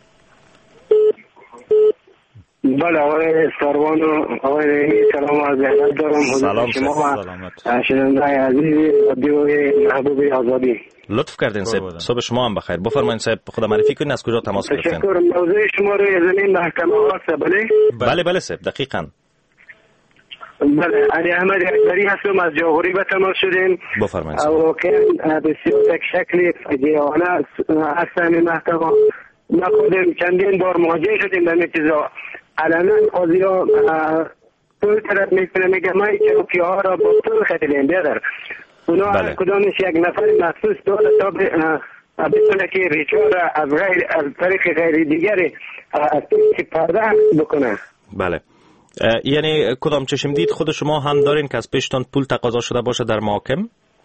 بله آقای سروانو آقای سلام از زحمت دارم سلام شما و شنونده عزیز رادیو محبوب آزادی. لطف کردین صاحب صبح شما هم بخیر. بفرمایید صاحب خدا معرفی کنین از کجا تماس گرفتین. تشکر. موضوع شما رو زمین محکمه هست بله؟ بله بله صاحب دقیقاً. بله، علی احمد اکبری هستم، از جاغوری به تماس شدیم. بفرمایید. واقعا بسیار یک شکل فجیعانه هستن محکمه. ما خودم چندین بار مواجه شدیم به این چیزا. علنا قاضی ها طور طرف میکنه، میگه ما چروکی ها را با طور خطیلیم بیادر. اونا هر کدامش یک نفر مخصوص داره تا بتونه که ریچا را از غیر از طریق غیر دیگری از که پرده بکنه. بله. یعنی کدام چشم دید خود شما هم دارین که از پیشتان پول تقاضا شده باشه در محاکم؟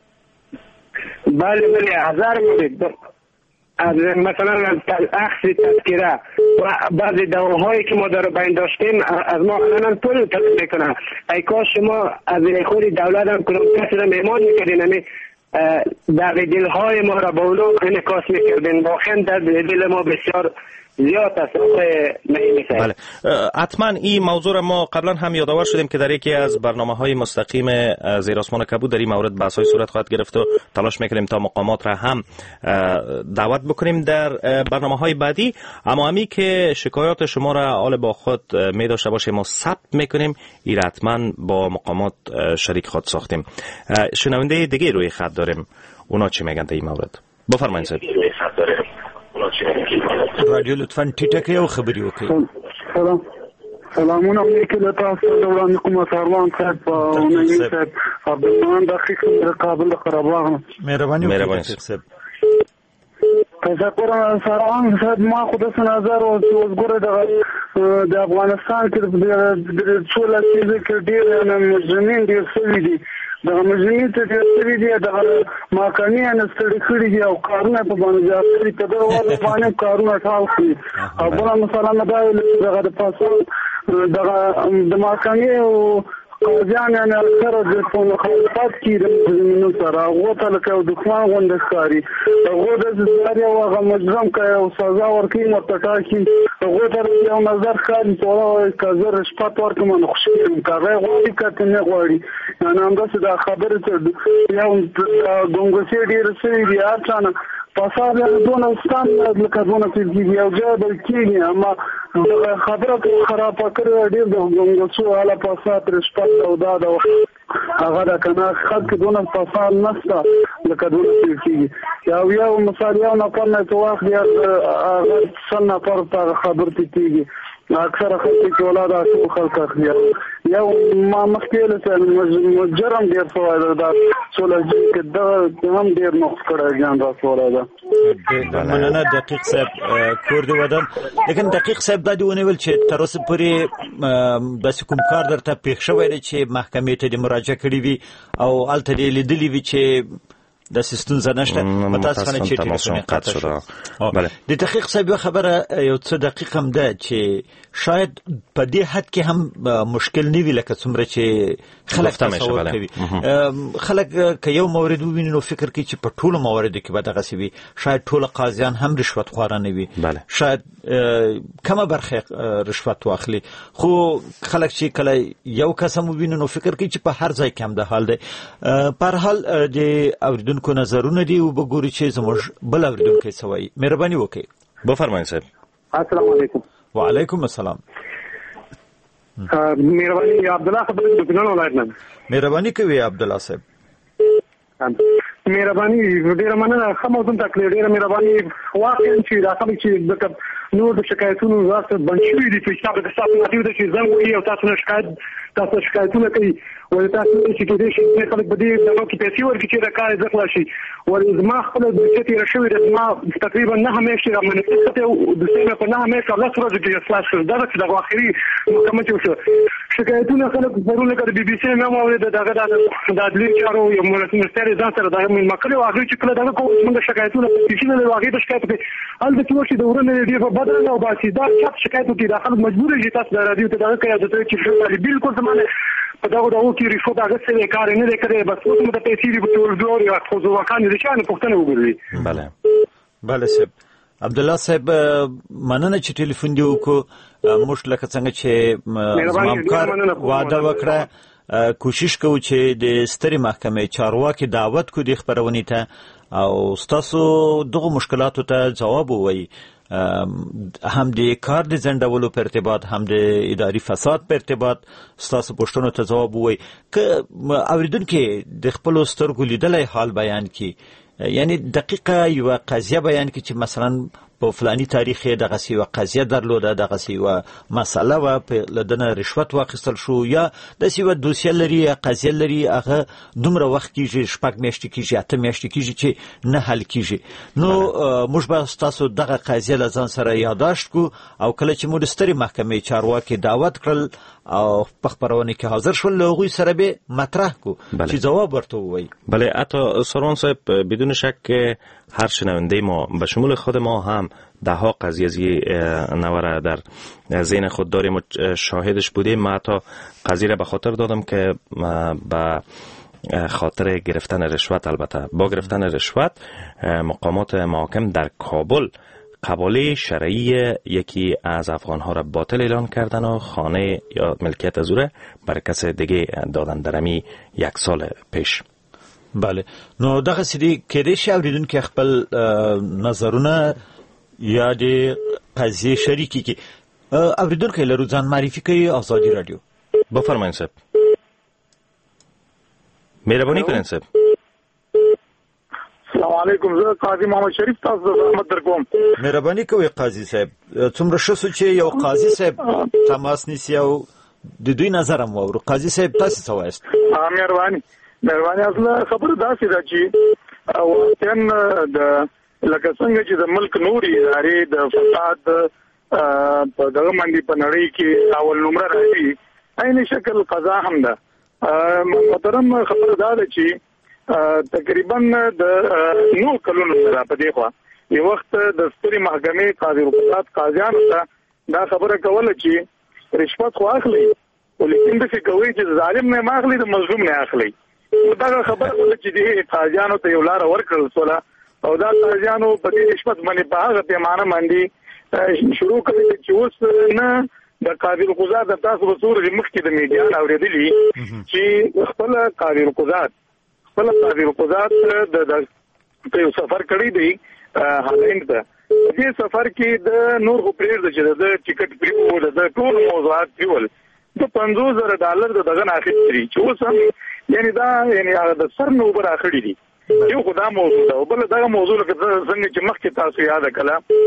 بله بله، هزار مورد از مثلا از اخذ تذکره و بعضی دواهایی که ما در بین داشتیم از ما الان پول طلب میکنه. ای کاش شما از خود دولت هم کدام کسی را میمان میکردین، همین در دلهای ما را با اونا انعکاس میکردین. واقعا در دل ما بسیار زیاد است. بله، حتما این موضوع را ما قبلا هم یادآور شدیم که در یکی از برنامه‌های مستقیم زیر آسمان کبود در این مورد بحث‌های صورت خواهد گرفت و تلاش می‌کنیم تا مقامات را هم دعوت بکنیم در برنامه‌های بعدی. اما همی که شکایات شما را حال با خود می داشته باشیم ما ثبت می‌کنیم، این حتما با مقامات شریک خود ساختیم. شنونده دیگه روی خط داریم، اونا چی میگن در این مورد؟ بفرمایید. رادیو لطفاً ټیټه او خبري وکړئ. سلام سلامونه علیکم له تاسو وړاندې کوم سروان صاحب او نعیم صاحب عبدالرحمن دقیق د کابل قرهباغ. مهرباني وکړئ صاحب. تشکر سروان صاحب. ما خود سن نظر او وګوره د افغانستان کې د څو لسیزې کې ډېر مجرمین ډېر سوي دي. د مجرمین ته ډېر دي د محکمې نه ستړي کړي دي او کارونه په باندې ځاري ته د ول باندې کارونه ټاو کړي. او بل مثلا دا دغه د پاسو دغه د محکمې او قاضیان نه سره د په مخالفت کې د مجرمینو سره هغه ته لکه دښمن غونډه ښکاري. هغه د ځاري او هغه مجرم کوي او سزا ورکوي مرتکا کی هغه ته یو نظر ښکاري چې ولا کزر شپات ورکوم نو خوشی کوي غوړي کته نه غوړي. نه هم دا څه خبره ته یو ګونګسي ډیر سوي دي اټانه پاساب یې دونه ستان لکه دونه چې یو ځای بل کېږي. اما خبره خراب کړې ډیر د ګونګسو حالا پاساب رشپات او دا دا هغه دا کنه خلک دونه پاساب نشته لکه دونه کېږي. یو یو مثال یو نه پر نه توخ دی هغه څنګه پر پر خبر کېږي. اکثر خلک چې ولادت او خلک اخلي یو ما مخکې له جرم ډیر سوال دا څولې چې دا هم ډیر نقص کړی ځان را سوال دا. مننه دقیق صاحب کور دی ودان. لیکن دقیق صاحب دا دیونه ول چې تر اوسه پورې د کوم کار درته پیښ شوی دی چې محکمې ته د مراجعه کړې وي او الته دی لیدلې وي چې د سیستم زنهشته متاسفانه چې ټلیفون قطع شده. بله. د دقیق صاحب خبره یو څه دقیق هم ده چې شاید په دې حد کې هم مشکل نه وي لکه څومره چې خلک تصور کوي. خلک که یو مورد وویني نو فکر کوي چې په ټولو مواردو کې به دغسې وي. شاید ټول قاضیان هم رشوت خواره نه وي. شاید کمه برخه رشوت واخلي. خو خلک چې کله یو کس هم وویني نو فکر کوي چې په هر ځای کې هم د حال دی. په هر حال د اوریدونکو نظرونه دي او وګورئ چې زموږ بل اوریدونکی څه وایي. مهرباني وکړئ. بفرمایئ صاحب. السلام علیکم. وعلیکم السلام. مهرباني عبدالله خبرې د پنځه ولایت نه. مهرباني کوي عبدالله صاحب. مهرباني ډیره مننه. خموزم تکلیف ډیره مهرباني. واقعا چې دا خبرې چې د نور د شکایتونو واسطه بند شوي دي چې تاسو د تاسو نتیجه د چې زنګ وي او تاسو نه شکایت تاسو شکایتونه کوي ولې تاسو چې کېدې شي چې خلک به دې دغه کې پیسې ورکړي چې د کار عزت راشي. ولې زما خپل د چې تیر شوی د ما تقریبا نه همیشه را منځته او د سیمه په نه همیشه الله سره د اصلاح شو دا چې د اخري محکمه چې وشو شکایتونه خلک ضروري کړ بي بي سي نه مو د دغه د عدلي چارو یو منستر ځان سره د مکلو هغه چې کله دغه کوم څنګه شکایتونه چې نه واغې د شکایت په حال د چې د ورنه دی په بدل او باسي دا چې شکایت کوي دا خلک مجبور دي تاسو د رادیو ته دغه کوي چې چې بالکل زمانه په دغه دغه کې رشوت هغه څه کار نه لري بس اوس د پیسې دی په ټول یا خو ځوکان دي چې نه پښتنه وګوري. بله بله صاحب. عبدالله صاحب مننه چې ټلیفون دی وکړو. موږ لکه څنګه چې زمامکار وعده وکړه کوشش کوو چې د سترې محکمې چارواکي دعوت کو د خبرونې ته او ستاسو دغه مشکلاتو ته ځواب ووایي. هم د کار د ځنډولو په ارتباط هم د اداري فساد په ارتباط ستاسو پوښتنو ته ځواب ووایي که اوریدونکي د خپلو سترګو لیدلی حال بیان کړي یعنی دقیقه یوه قضیه بیان کړي چې مثلا په فلانی تاریخ یې دغسې یوه قضیه درلوده دغسې یوه مسله وه له ده نه رشوت واخیستل شو یا داسې یوه دوسیه لري یا قضیه لري هغه دومره وخت کېږي شپږ میاشتې کېږي اته میاشتې کېږي چې نه حل کېږي نو موږ به ستاسو دغه قضیه له ځان سره یاداشت کړو او کله چې موږ د سترې محکمې چارواکي دعوت کړل او په خپرونه کې حاضر شول له هغوی سره به مطرح کړو چې ځواب ورته ووایي. بله حتی سروان صاحب بدون شک هر شنونده ما به شمول خود ما هم ده ها قضیه از نوره در ذهن خود داریم و شاهدش بودیم. من حتی قضیه را به خاطر دادم که به خاطر گرفتن رشوت البته با گرفتن رشوت مقامات محاکم در کابل قباله شرعی یکی از افغانها را باطل اعلان کردن و خانه یا ملکیت از او را بر کس دیگه دادن در امی یک سال پیش. بله نو دغه سړي کېدای شي اورېدونکي خپل نظرونه یا د قضیې شریکي کړي. اورېدونکی لرو ځان معرفي کوي ازادي راډیو. بفرمایئ صاحب. مهرباني کړئ صاحب. السلام علیکم زه قاضي محمد شریف تاسو ته زحمت درکوم. مهرباني کوئ قاضي صاحب. څومره ښه سو چې یو قاضي صاحب تماس نیسي او د دوی نظر هم واورو. قاضي صاحب تاسو څه وایاست؟ مهرباني مهرباني اصله خبره داسې ده چې واقعا د لکه څنګه چې د ملک نوري ادارې د فساد په دغه باندې په نړۍ کې اول نمره راځي عین شکل قضا هم ده. محترم خبره دا ده چې تقریبا د نو کلونو سره په دې خوا یو وخت د ستري محکمې قاضي رقابت قاضیانو ته دا خبره کوله چې رشوت خو اخلي ولیکن د څه کوي چې ظالم نه ماخلي د مظلوم نه اخلي. دا خبره کوله چې د قاضیانو ته یو لار ورکړل سوله او دا قاضیانو په دې رشوت باندې په هغه پیمانه باندې شروع کړي چې اوس نه د قاضي رقابت د تاسو په صورت مخکې د میډیا اوریدلی چې خپل قاضي رقابت خپل قاضي رقابت د یو سفر کړی دی هالند ته. دې سفر کې د نور خو پرېږده چې د ټیکټ پریوول د ټول موضوعات پریول د پنځوس زره ډالر د دغه اخیستري چې اوس هم یعنی دا یعنی د سر نو بر اخړی دي. یو خدای موضوع ده او بل دغه موضوع لکه څنګه چې مخکې تاسو یاد کړه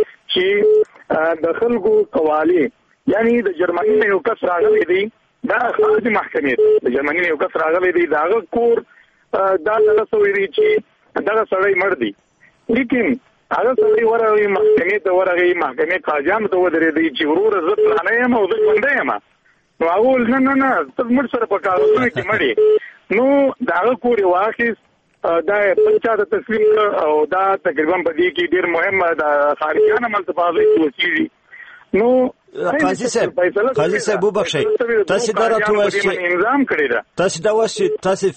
چې د خلکو قوالی یعنی د جرمني نه یو کس راغلی دی دا خارجي محکمې د جرمني نه یو کس راغلی دی داغه کور دا دغه سوی دی چې دغه سړی مړ دی لیکن هغه سړی ورغی محکمې ته ورغی محکمې قاضیانو ته ودرېدی چې ورور زه پلانه یم او زه ژوندی یم نو هغه نه نه نه ته مړ سره په کاغذونو کې مړی نو دغه کور یې واخیست دا پنچا ته تسلیم کړ او دا تقریبا په دې کې ډېر مهم د خارجيان عمل ته پاوې وسیږي نو قاضي صاحب قاضي صاحب وبخښئ تاسو دا راته وایئ چې انظام کړی دا تاسو دا وایئ تاسو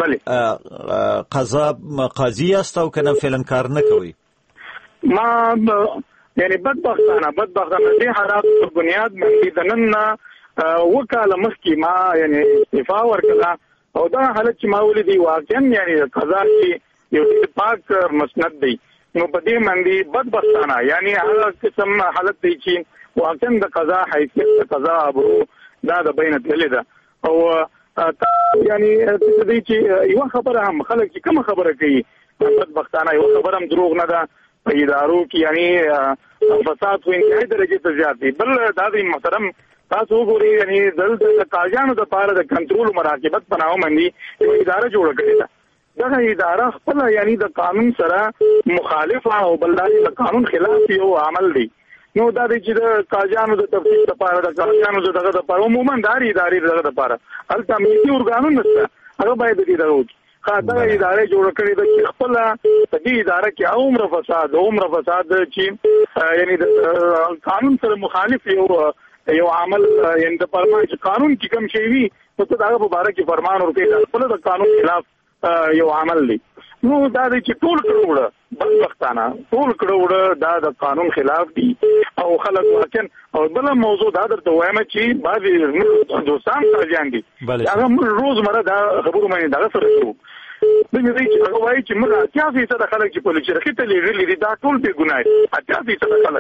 فعلا قضا قاضي یاست او کنه فعلا کار نه کوي. ما یعنی بدبختانه بدبختانه دې حالات په بنیاد باندې د نن وکاله مخکې ما یعنی استعفا ورکړه او دا حالت چې ما ولیدي واقعا یعنی قضا کې یو پاک مسند دی نو په دې باندې بدبختانه یعنی هغه قسم حالت دی چې واقعا د قضا حیثیت د قضا ابرو دا د بینه تللی ده او یعنی دې چې یو خبره هم خلک چې کوم خبره کوي بدبختانه یو خبره هم دروغ نه ده په ادارو کې یعنی فساد خو انتهایی درجه ته زیات دی. بل دا د محترم تاسو وګورئ یعنی دلته د قاضیانو لپاره د کنټرول مراقبت په نامه باندې یو اداره جوړه کړې ده. دغه اداره خپل یعنی د قانون سره مخالفه او بل د قانون خلاف یو عمل دی. نو دا چې د قاضیانو د تفتیش لپاره د قاضیانو دغه لپاره عموما داري ادارې دغه لپاره البته امنیتي ارګانونه نشته هغه باید دې دغه وکړي. خاطر ادارې جوړ کړې د چې خپل په دې اداره کې عمر فساد عمر فساد چې یعنی د قانون سره مخالف یو یو عمل یعنی د فرمان چې قانون کې کوم شی وي نو ته هغه په اړه کې فرمان ورکړي خپل د قانون خلاف یو عمل دی. نو دا چې ټول کړوړه بدبختانه ټول کړوړه دا د قانون خلاف دي او خلک واقعا او بل موضوع دا درته وایم چې بعضې دوستان قاضیان دي هغه موږ روزمره دا خبرو باندې دغه سره کوو دغه دی چې هغه وایي چې موږ اتیا فیصده خلک چې په لچرخي ته لېږلي دي دا ټول بې ګناه دي اتیا فیصده خلک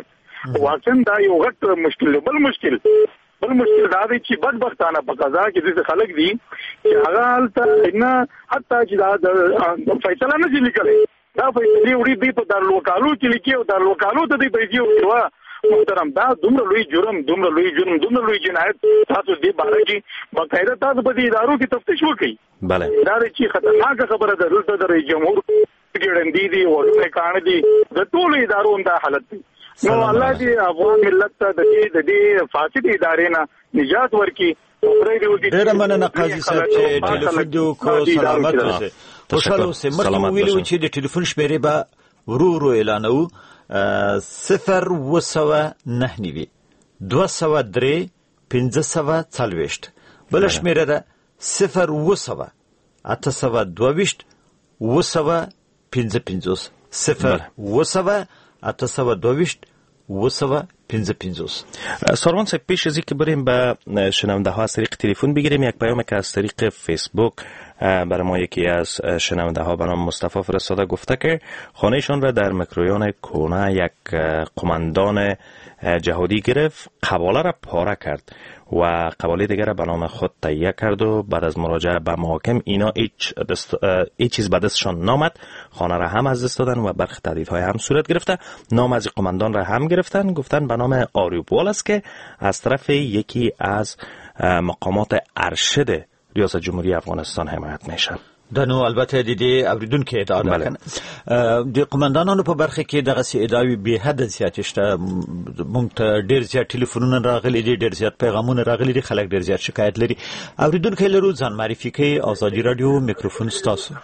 واقعا دا یو غټ مشکل بل مشکل بل مشکل دا دی چې بدبختانه په قضا کې د خلک دي چې هغه حالت نه حتی چې دا فیصله نه دي لیکلي دا فیصله وړي دی په دارالوکالو کې لیکي او دارالوکالو ته دی پیسې ورکوي محترم دا دومره لوی جرم دومره لوی جرم دومره لوی جنایت تاسو دې باره کې باقاعده تاسو په دې ادارو کې تفتیش وکړئ بله دا چې خطرناک خبره ده دلته د رئیس جمهور ګړندې دي او ټکان دي د ټولو ادارو دا حالت دی نو الله دې افغان ملت ته د دې د دې فاسد ادارې نه نجات ورکړي ډېره مننه قاضي صاحب چې ټلیفون دې وکړو سلامت اوسئ خوشحاله اوسئ مخکې ویلي وو چې د ټلیفون شمېرې به ورو ورو اعلانوو صفر و سوه نه نوي دوه سوه درې پنځه سوه څلوېښت بله شمېره ده صفر و سوه اته سوه دوه ویشت اوه سوه پنځه پنځوس صفر و سوه اته سوه دوه ویشت اوه سوه پنځه پنځوس. ساروان صاحب پیش از اینکه بریم به شنونده ها از طریق تلفن بگیریم یک پیام که از طریق فیسبوک برای ما یکی از شنونده ها به نام مصطفی فرستاده گفته که خانهشان را در میکرویان کونه یک قماندان جهادی گرفت، قباله را پاره کرد و قباله دیگر را به نام خود تهیه کرد و بعد از مراجعه به محاکم اینا هیچ هیچ چیز به دستشان نامد، خانه را هم از دست دادن و برخی تهدیدهای هم صورت گرفته. نام از قماندان را هم گرفتن، گفتن به نام آریوپول است که از طرف یکی از مقامات ارشد ریاست جمهوری افغانستان حمایت میشن. دنو البته د دې اوریدونکو ادعا ده کنه د قومندانانو په برخه کې دغه سي ادعاوي به حد زیات شته. مونږ ته ډیر زیات ټلیفونونه راغلي دي، ډیر زیات پیغامونه راغلي دي، خلک ډیر زیات شکایت لري. اوریدونکو لرو ځان معرفي کوي. آزادي رادیو میکروفون ستاسو.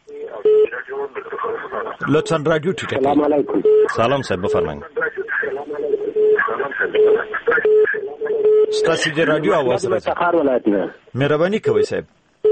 لطفا رادیو ټیټه. سلام علیکم. سلام صاحب بفرمایئ. ستاسو د رادیو आवाज راځي. مهرباني کوئ صاحب.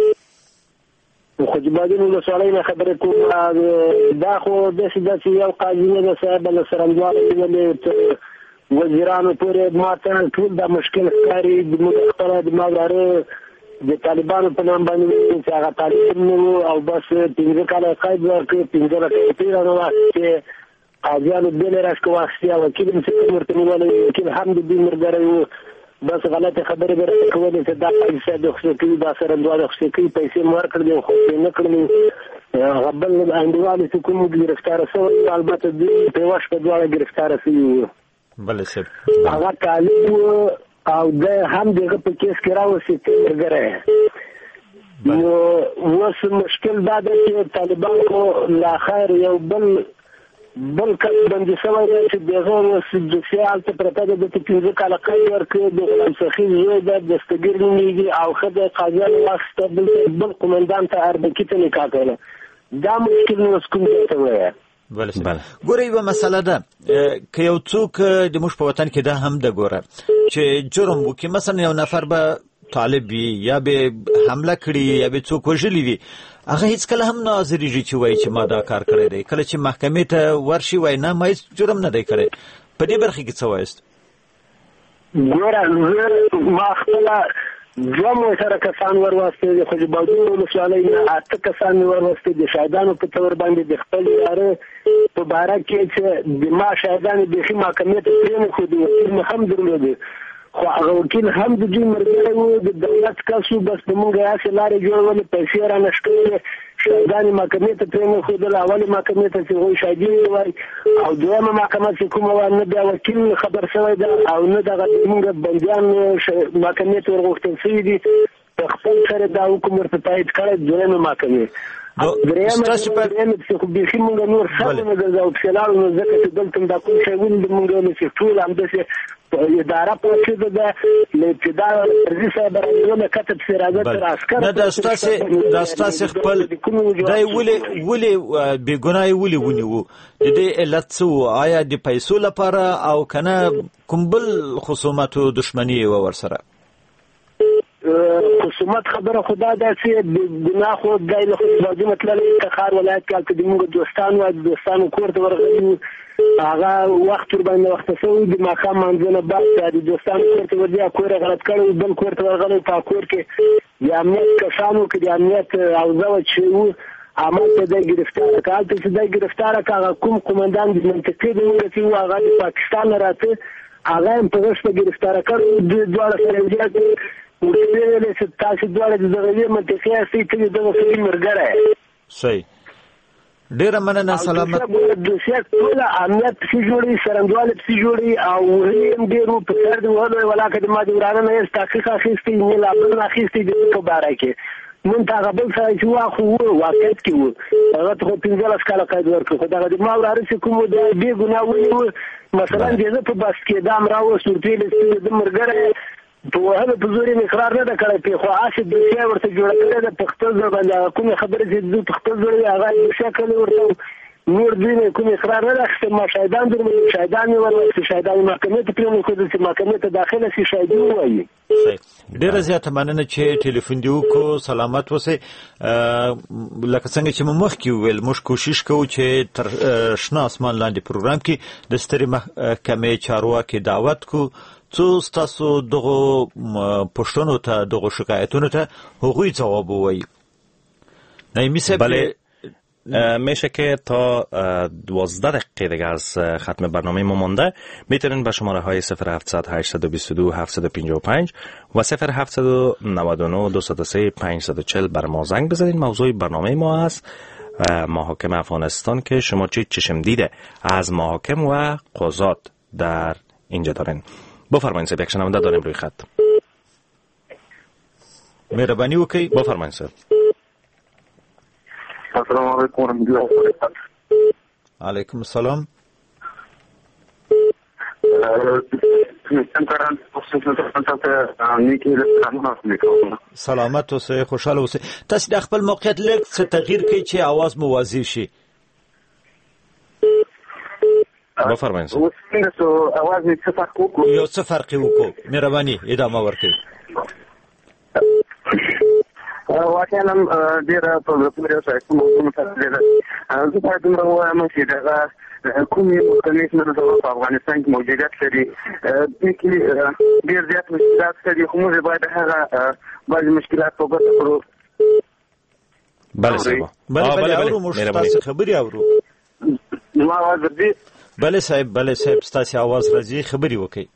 خو جبادین ولسوالۍ نه خبرې کوم. دا خو داسې داسې یو قاضي نه ده صاحب، له څرنګوالۍ ولې وزیرانو پورې ما ته ټول دا مشکل ښکاري. زموږ خپله د ماوراره د طالبانو په نام باندې چې هغه طالب نه وو او بس پنځه کاله قید ورکړ، پنځه لکه روپۍ رانه واخیستې. قاضیانو بېلې راشکه واخیستې او وکیل هم څه ورته نیولی، وکیل هم د دوی ملګری وو. بس غلطه خبرې به راته کولې چې دا قاضي صاحب د خوشې کوي، دا څرنګواله خوشې کوي، پیسې مو ورکړلې خو خوشې نه کړلې. هغه بل انډیوال چې کوم ګرفتاره شوی، البته دوی په یوه شپه دواړه ګرفتاره شوي وو. بله صاحب هغه طالب وو او دی هم د هغه په کیس کې راوسېتی ملګری. نو اوس مشکل دا دی چې طالبانو لا خیر یو بل بل کس بندي شوی دی چې دغه اوس دوسیه هلته پرته ده، دته پنځه کاله قید ورکړی. د غلام سخي زوی ده، دستګیر نومېږي او ښځه قاضیانو واخیسته، بل قومندان ته اربکي ته نکاح کړله. دا مشکل نو اوس کوم ځای ته وایه. بله ګوره یوه مسله ده که یو څوک د موږ په وطن کې دا هم ده ګوره چې جرم وکړي، مثلا یو نفر به طالب وي یا به حمله کړي یا به څوک وژلی وي، هغه هیڅکله هم نه حاضرېږي چې وایي چې ما دا کار کړی دی. کله چې محکمې ته ورشي وایي نه ما هیڅ جرم نه دی کړی. په دې برخه کې څه وایاست؟ ګوره زه ما خپله دوه مو سره کسان ورواستې، د خوجبادین ولسوالۍ نه اته کسان مې ورواستې د شهیدانو په طور باندې د خپل ادارې په باره کې چې د ما شهیدان بیخي محکمې ته پرېنښودې، وکیل مې هم درلودې، خو هغه وکیل هم د دوی ملګری و، د دولت کس و. بس د مونږ هسې لارې جوړولې، پیسې رانه ښکلې، شهیدان یې محکمې ته پرېنښودل. اولې محکمې ته چې هغوی شهیدین یې وایي، او دویمه محکمه چې کومه وه نه بیا وکیل خبر شوی ده او نه دغه زمونږ بندیان محکمې ته ورغوښتل شوي دي. په خپل سره دا حکم ورته تایید کړی دویمه محکمې. درېیمه چې خو بیخي مونږ نور سمه نه ګرځو پسې لاړو، نو ځکه چې دلته دا کوم شی ولید مونږ ویلو چې ټول همداسې اداره پاتې ده له ابتدا رضي صاحب راغله کته پسې راځه تر عسکر نه. دا ستاسې دا ستاسې خپل دی ولې ولې بېګناه یې ولې ونیوو؟ د دې علت څه و؟ آیا د پیسو لپاره او که نه کوم بل خصومت و دښمني وه ورسره؟ خصومت خبره خدا ده چې ګناه خو دی له خوجبادینه تللی تخار ولایت کې هلته د مونږ دوستان وه، د دوستانو کور ته ورغلي وو. هغه وخت ورباندې وخته شوی د ماښام لمانځه نه بعد د دوستانو کور ته ورځي، کور یې غلط کړی، بل کور ته ورغلی. په کور کې د امنیت کسانو کې د امنیت اوضاع چې وو عمل ته د گرفتار کال ته د گرفتار کا کوم قومندان د منطقې د ورته و هغه د پاکستان راته هغه په وسه گرفتار کړو د دوه سره ورته چې تاسو دواړه د دغه منطقې اصلي چې دغه فلم مرګره صحیح ډیر مننه سلامت د سیاست ټول امنیت په جوړي سرندواله په جوړي او هم ډیرو په سر دی وله ولاکه د ماده ورانه نه تحقیق اخیستي نه لا بل اخیستي د په باره کې مون تا غبل سره چې واخو واقعیت کې وو هغه ته پنځه کاله قید ورکړ خو دا د ما وراره چې کوم د بی ګناه وو مثلا د په بس کې دام راو سورتي د مرګره په وهله په زوري اقرار نه کړی په خو عاشق د شی ورته جوړ کړی د پښتو ځل باندې کوم خبره چې د پښتو ځل هغه شکل ورته نور دین کوم اقرار نه راخته ما شایدان درمه شایدان ورته شایدان محکمه ته پرې خو د محکمه ته داخله شي شایدان وایي ډیره زیاته مننه چې ټلیفون دی وکړو سلامت اوسئ لکه څنګه چې موږ مخکې ویل موږ کوشش کوو چې تر شنه اسمان لاندې پروګرام کې د سترې محکمې چارواکي دعوت کو څو تاسو دغه پښتنو ته دغه شکایتونو ته حقوقی جواب وایي نایمی صاحب بله میشه که تا دوازده دقیقه دیگه از ختم برنامه ما مونده میتونین به شماره های صفر هفتصد هشتصد و بیست و دو هفتصد و پنجاه و پنج و صفر هفتصد و نود و نه دویست و سه پانصد و چهل بر ما زنگ بزنین. موضوع برنامه ما است محاکم افغانستان که شما چه چشم دیده از محاکم و قضات در اینجا دارین. بفرمایید صاحب یک شنونده داریم روی خط. مهربانی وکړئ بفرمایید صاحب. السلام علیکم ورحمۃ اللہ وبرکاتہ. علیکم السلام. سلامت اوسئ خوشاله اوسئ. تاسو د خپل موقعیت لږ څه تغییر کړئ چې आवाज مو واضح شي. بفرمایید. اوس نو आवाज یې څه فرق وکړو؟ یو څه فرق وکړو. مهرباني ادامه ورکړئ. واقعا ډیره په پوره سره کومه مسله ده. زه په دې ډول وایم چې دا کومې مکمل په افغانستان کې موجودیت لري د کې ډیر زیات مشکلات لري خو موږ باید هغه بعض مشکلات په ګوته کړو. بله صاحب. بله بله اورو موږ تاسو خبري اورو. نو आवाज دې بله صاحب بله صاحب تاسو आवाज راځي خبري وکړئ.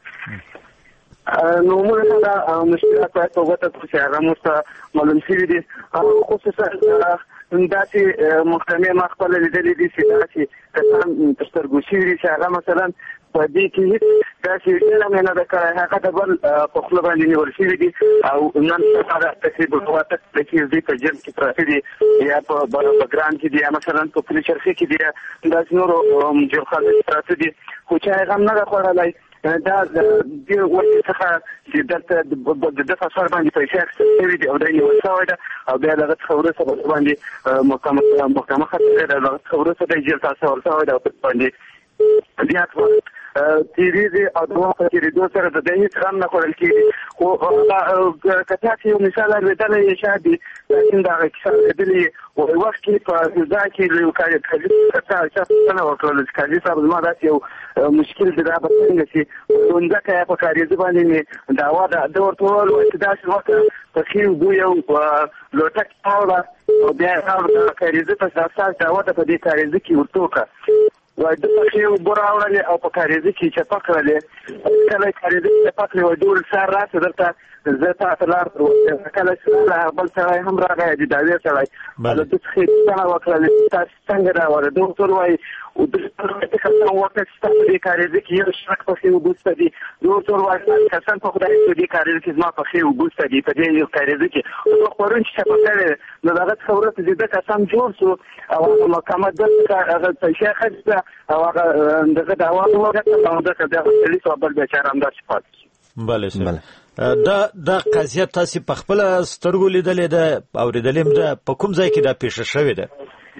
نو موږ دا مشکلات په ګوته کړو چې هغه موږ معلوم شي دي خصوصا دا چې محکمه ما خپل لیدلې دي چې دا چې کسان تسترګو شي چې هغه مثلا په دې کې دا چې څنګه نه دا کوي هغه د بل په خپل باندې نیول شي دي او نن سره تقریبا وخت د کې دې په جن کې پراته دي یا په بګران کې دي مثلا په پلیچرخي کې دي دا نور جوړخانه پراته دي خو چې هغه نه غواړي دا د دې وخت څخه چې دلته د دفاع سره باندې پیسې اخیستې دي او دا یو څه ده او بیا دغه خبره سره باندې محکمه محکمه خاطر دغه خبره سره د جیل تاسو ورته دا باندې بیا تیریزي او د وخت تیریدو سره د دې څرام نه کول کېږي خو کته چې یو مثال ورته شادي لکه دا چې دلی او وخت کې په ځای کې یو کار کوي چې څه نه وکړل چې کاږي صاحب ما دا یو مشکل دی دا به څنګه چې ونځکه په کاریزه باندې دا واده د ورته ول چې دا څه وخت په کې وو یو لوټک پاوله او بیا هغه کاریزه په اساس دا واده په دې کاریزه کې ورتوکه و د پخې وراولې او په کاریزه کې چې پکړلې کله کاریزه چې پکړې و ډول سره راته درته زه تاسو لار کله چې بل څه هم راغی د داوی سره د څه څه وکړل تاسو څنګه دا وره ډاکټر وايي او د څه څه وخت چې د کاریزه کې یو شک په کې وګورئ دي ډاکټر وايي کسان په خدای دې د کاریزه کې ما په کې وګورئ دي په دې کاریزه کې او خورن چې په کړه نو دا خبره چې د کسان جوړ شو او محکمه د هغه پیسې خرڅه او هغه دغه دعوا وکړه او دغه د پولیس او بل بیچاره هم داسې پات بله بله دا دا قضیه تاسو په خپل سترګو لیدلې ده او لیدلې ده په کوم ځای کې دا پیښه شوې ده؟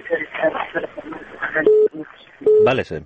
بله صاحب.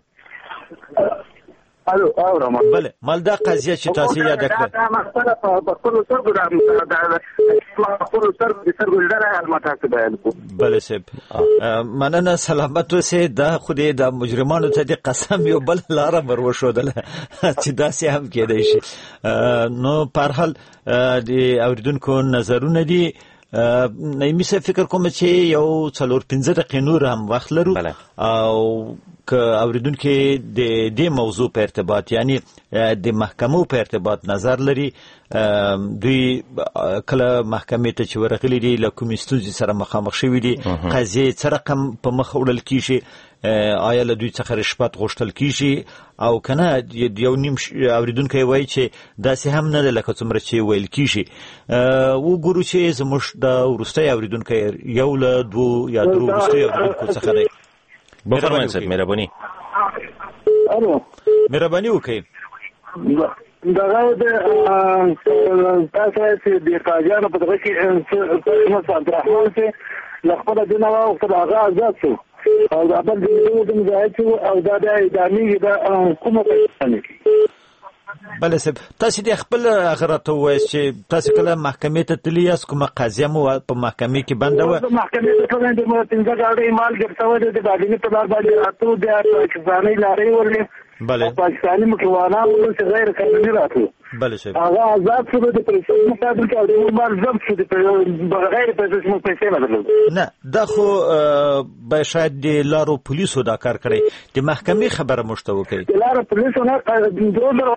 الو او رحمان بله مال دا قضیه چې تاسو یاد کړه دا مسله په خپل سترګو دا د خپل سترګو د سترګو لیدلې المتاسب بیان کو. بله صاحب مننه سلامت اوسئ. دا خو دې د مجرمانو ته د قسم یو بل لاره بر وښودله چې داسې هم کېدای شي. نو په هر حال د اوریدونکو نظرونه دي نایمي صاحب فکر کوم چې یو څلور پنځه دقیقې نور هم وخت لرو او که اوریدونکي د دې موضوع په ارتباط یعنی د محکمو په ارتباط نظر لري دوی کله محکمې ته چې ورغلي دي له کومې ستونزې سره مخامخ شوي دي قضیې څه رقم په مخ وړل کیږي آیا له دوی څخه رشوت غوښتل کیږي او کنه یو نیم اوریدونکی وایي چې داسې هم نه ده لکه څومره چې ویل کیږي وګورو چې زموږ د وروستی اوریدونکی یو له دوو یا درو وروستیو اوریدونکو څخه دی بفرمایئ صاحب مهرباني الو مهرباني وکړئ دغه د تاسو چې د قاضیانو په دغه کې مثلا عبدالرحمن چې لخپله دینه وخت هغه آزاد شو او دا بل د مجاهد او دا د ادامې د کومه پېژنې بله صاحب تاسو د خپل غرته وایي چې تاسو کله محکمې ته تللی یاست کومه قضیه مو په محکمې کې بنده وه محکمې ته تللی د پنځه ګاډۍ مال ګرځولی د باډینې په لار باندې اتو د پاکستاني لارۍ ولې بله پاکستاني مکوانان ولې چې غیر قانوني راتلو بله صاحب هغه آزاد شو د پیسو مقابل کې او د مال ضبط شو د بغیر پیسې مو پیسې نه درلود نه دا خو به شاید د لارو پولیسو دا کار کړی د محکمې خبره موږ ته وکړي د لارو پولیسو نه دوه زره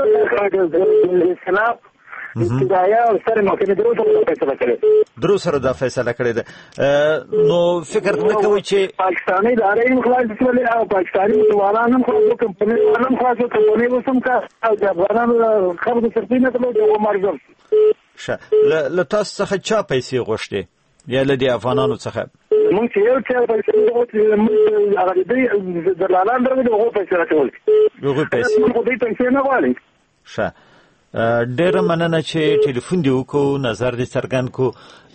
خلاف ابتدایا او سره محکمې درو سره فیصله کړې درو سره دا فیصله کړې ده نو فکر نه کوي چې پاکستاني لارې خلاص شولې او پاکستاني ځوانان هم خلاص کمپنۍ هم خلاص کمپنۍ وسم کا او د افغانانو خبرو سرپینه ته د مرګ شه له تاسو څخه چا پیسې غوښتي یا له دې افغانانو څخه مونږ چې یو چا پیسې غوښتي مونږ هغه دې دلالان درغلي هغه پیسې راټول هغه پیسې مونږ دې پیسې نه غواړي شه ډېره مننه چې ټلیفون دې وکړو نظر دې څرګند کړو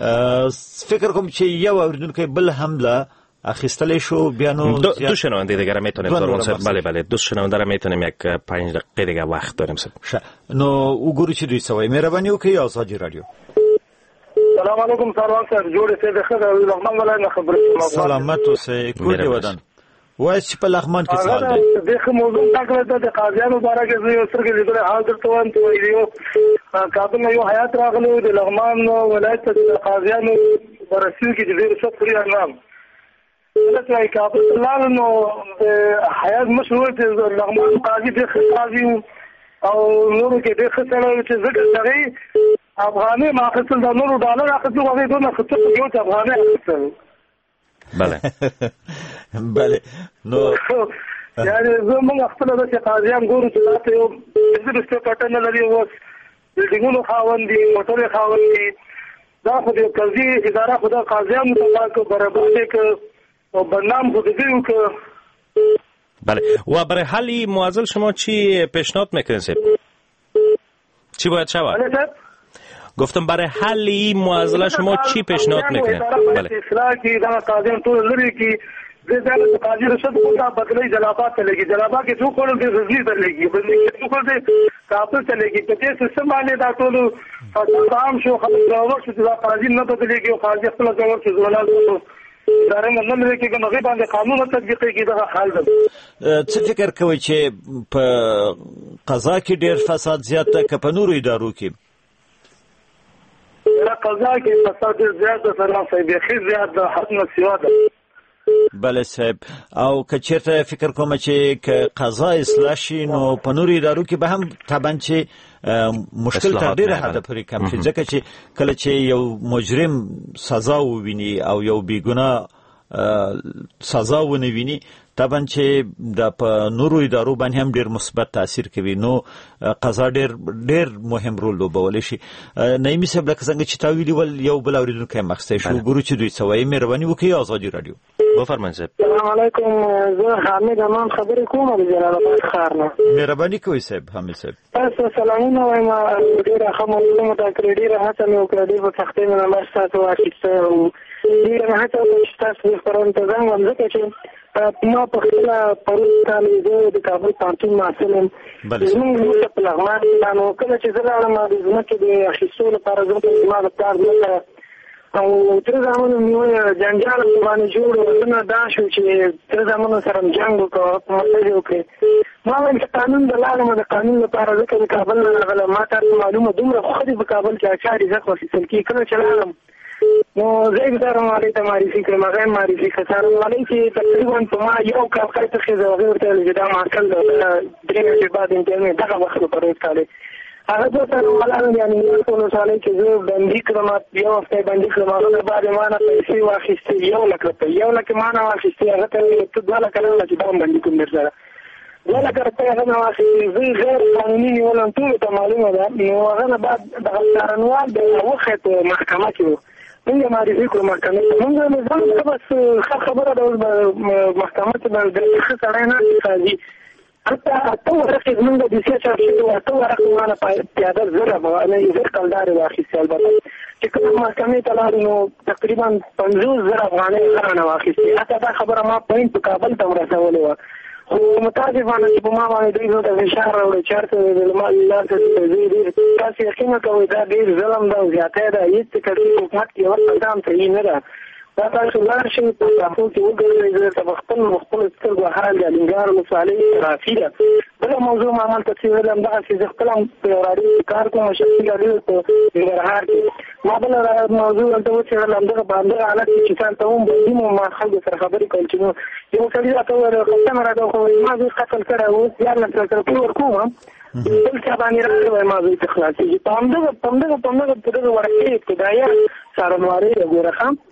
فکر کوم چې یو اوریدونکی بل هم له اخیستلی شو بیا نو دو شنونده دیگه را میتونیم سروان صاحب بله بله دو شنونده را میتونیم یک پنج دقیقه دیگه وقت داریم صاحب نو وګورو چې دوی سوای مهرباني وکړئ آزادي رادیو سلام علیکم سروان صاحب جوړ شه د خبر لغمان ولا نه خبره سلامت اوسه کور دې ودان وای چې په لغمان کې سوال دی دغه موضوع تاکل د قاضیانو باره کې یو سترګې لیدل حاضر توان ته ویلو کابل یو حیات راغلو د لغمان ولایت د قاضیانو برسیو کې د ډېر څه پوری نام لکه کابل لال نو حیات مشهور د لغمان قاضي د قاضي او نور کې د خسرو چې زګر دغه افغاني ماخذل د نورو ډالر اخذو غوښتي دونه خطر یو افغاني اخذل بله بله نو یعنی زموږ خپل د قاضیان ګورو چې تاسو یو د څه پټن لري اوس بلډینګونو خاوندې موټر خاوندې دا خو د قاضي اداره خو د قاضیان مطابق برابر دي که او برنامه خو دیو که بله و برای حل معضل شما چی پیشنهاد میکنید صاحب چی باید شود گفتم برای حل این معضله شما چی پیشنهاد میکنید بله اصلاح کی دا قاضیان ټول لري کی د ځان قاضي رشد کوټه بدلې جلابات ته لګي جلابات کې څو کول دي رضی ته لګي بدلې کې څو کول دي کاپل ته لګي په دې سیستم باندې دا ټول فساد شو خبر راوړ چې دا قاضي نه بدلېږي او قاضي خپل ځور چې زولال اداره نه لري کې هغه باندې قانون تطبیق کې دا حل ده څه فکر کوي چې په قضا کې ډېر فساد زیات ده که په نورو ادارو کې را قضا کې فساد زیات ده سره صاحب خې زیات ده حد نه سوا ده بله صاحب او که چېرته فکر کوم چې که قضا اصلاح شي نو په نورو ادارو کې به هم طبعا چې مشکل تر ډېره حده پورې کم شي ځکه چې کله چې یو مجرم سزا وویني او یو بېګناه سزا ونه ویني طبعا چې د په نورو ادارو باندې هم ډېر مثبت تاثیر کوي نو قضا ډېر ډېر مهم رول لوبولی شي نعیمي صاحب لکه څنګه چې تا ویلي ول یو بل اورېدونکی مخستی شو ګورو چې دوی څه وایي مهرباني وکړئ ازادي راډیو بفرمایئ صاحب سلام علیکم زه حامد امان خبرې کوم د جلال آباد ښار نه مهرباني کوئ صاحب حامد صاحب تاسو سلامونه وایم ډېره ښه معلومه ده کړې ډېره هڅه مې وکړه ډېر په سختۍ مې نمبر ستاسو واخیسته او ډېره مې هڅه وکړه چې تاسو دې خپرونې ته ځم وم ځکه چې ما په خپله پرون کال زه د کابل پوهنتون محصل یم زموږ وروسته په لغمان کې نو کله چې زه لاړم د ځمکې د اخیستو لپاره زه زما د پلار ځمکه او تر زامنو مې وویل جنجال باندې جوړ وزنه دا شو چې تر زامنو سره مې جنګ وکړو په مسله وکړې ما ویل چې قانون د لاړم د قانون لپاره ځکه د کابل نه راغلم ما ته معلومه دومره خو دې په کابل کې اچار عزت واخیستل کېږي کله چې لاړم نو زه به سره مالي ته معرفي کړم هغه معرفي کړ سره مالي چې تقریبا په ما یو کال خاطر کې زه ورته چې دا ماکل درې میاشتې بعد انټرنیټ دغه وخت په پروت کاله هغه څه سره مالانو یعنی په نو سالي کې زه باندې کړم یو هفته باندې کړم هغه بعد ما نه پیسې واخیستې یو لک په یو لک ما نه واخیستې هغه ته ته دوه لک نه چې دا باندې کوم درځه ولا کړه هغه نو واخیستې زه غیر قانوني ولن ټول ته معلومه ده نو هغه بعد د قانونوال د وخت محکمه کې موږ معرفي کړو محکمه موږ نظام بس خبره د محکمه ته د ښه سړی نه قاضي حتی اته ورقې زمونږ د سیا چاپ شوي اته ورقې ما نه پیاده زره نه زر کلدارې واخیستې البته چې کوم محکمې ته لاړو نو تقریبا پنځوس زره افغانۍ هغه رانه واخیستې حتی دا خبره ما پوینټ په کابل ته هم رسولې وه خو متاسفانه چې په ما باندې دوی زه د فشار راوړی چېرته د لمر لار ته ځي ډېر تاسو یقین کوئ دا ډېر ظلم ده او زیاتی ده هېڅ کړي حکومت کې یوه قدم صحیح نه ده دا تاسو لاړ شئ په تاسو کې وګورئ زه ته خپل خپل سترګو حال د الینګار ولسوالۍ رافي ده بله موضوع ما هملته چې ویل همدغسې زه خپله هم په راډیو کار کوم شخصي راډیو په ننګرهار کې ما بله موضوع هلته وڅېړل همدغه په همدغه حالت کې چې ځان ته هم بندي مو ما خلکو سره خبرې کول چې نو یو سړي راته وویل قسم راته خو ما زه قتل کړی اوس دیارلس لکه روپۍ ورکوم بل چا باندې راغلی وای ما زوی ته خلاصېږي په همدغه په همدغه په همدغه په دغه ورقې ابتدایه څارنوالۍ ده ګوره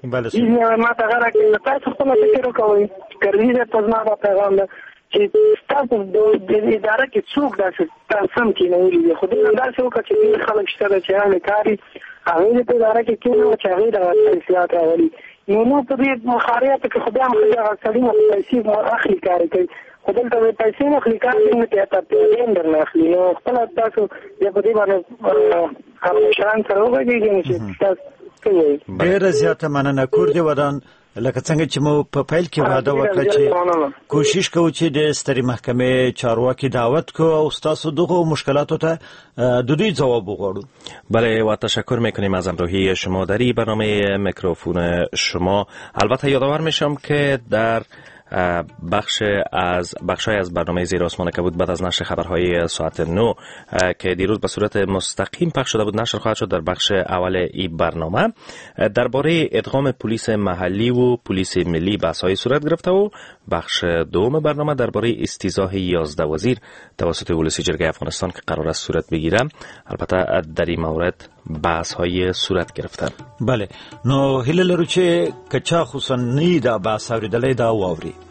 ښه ما ته هغه راکړې تاسو خپله فکر وکوئ کرزي صاحب ته زما دا پیغام ده چې ستاسو د اداره کې څوک داسې سم کېنولي دي خو دوی هم داسې وکړه چې ډېر خلک شته ده چې هغې کاري هغوی دې په اداره کې کېنوه چې هغوی دغه اصلاحات راولي نو نو په دې مخاریاتو کې خو بیا هم ښه هغه سړي مو پیسې اخلي کاري کوي خو دلته پیسې نه اخلي کار کوي نو ته پیسې هم درنه اخلي نو خپله تاسو بیا په دې باندې هغه مشران سره وغږېږئ نو چې تاسو څه وایي ډېره زیاته مننه کور دې ودان لکه څنګه چې مو په پیل کې وعده وکړه چې کوشش کوو چې د سترې محکمې چارواکي دعوت کو او ستاسو دغه مشکلاتو ته د دوی جواب وغواړو. بله و تشکر میکنیم از همراهی شما در این برنامه میکروفون شما. البته یادآور میشم که در بخش از بخشای از برنامه زیر آسمان کبود بعد از نشر خبرهای ساعت نو که دیروز به صورت مستقیم پخش شده بود نشر خواهد شد در بخش اول این برنامه درباره ادغام پلیس محلی و پلیس ملی بحث‌های صورت گرفته و بخش دوم برنامه درباره استیضاح یازده وزیر توسط ولسی جرگه افغانستان که قرار است صورت بگیره البته در این مورد بحث‌های صورت گرفتن. بله نو هیله لرو چې کچا خصوصا نه دا بحث اوریدلې دا واوري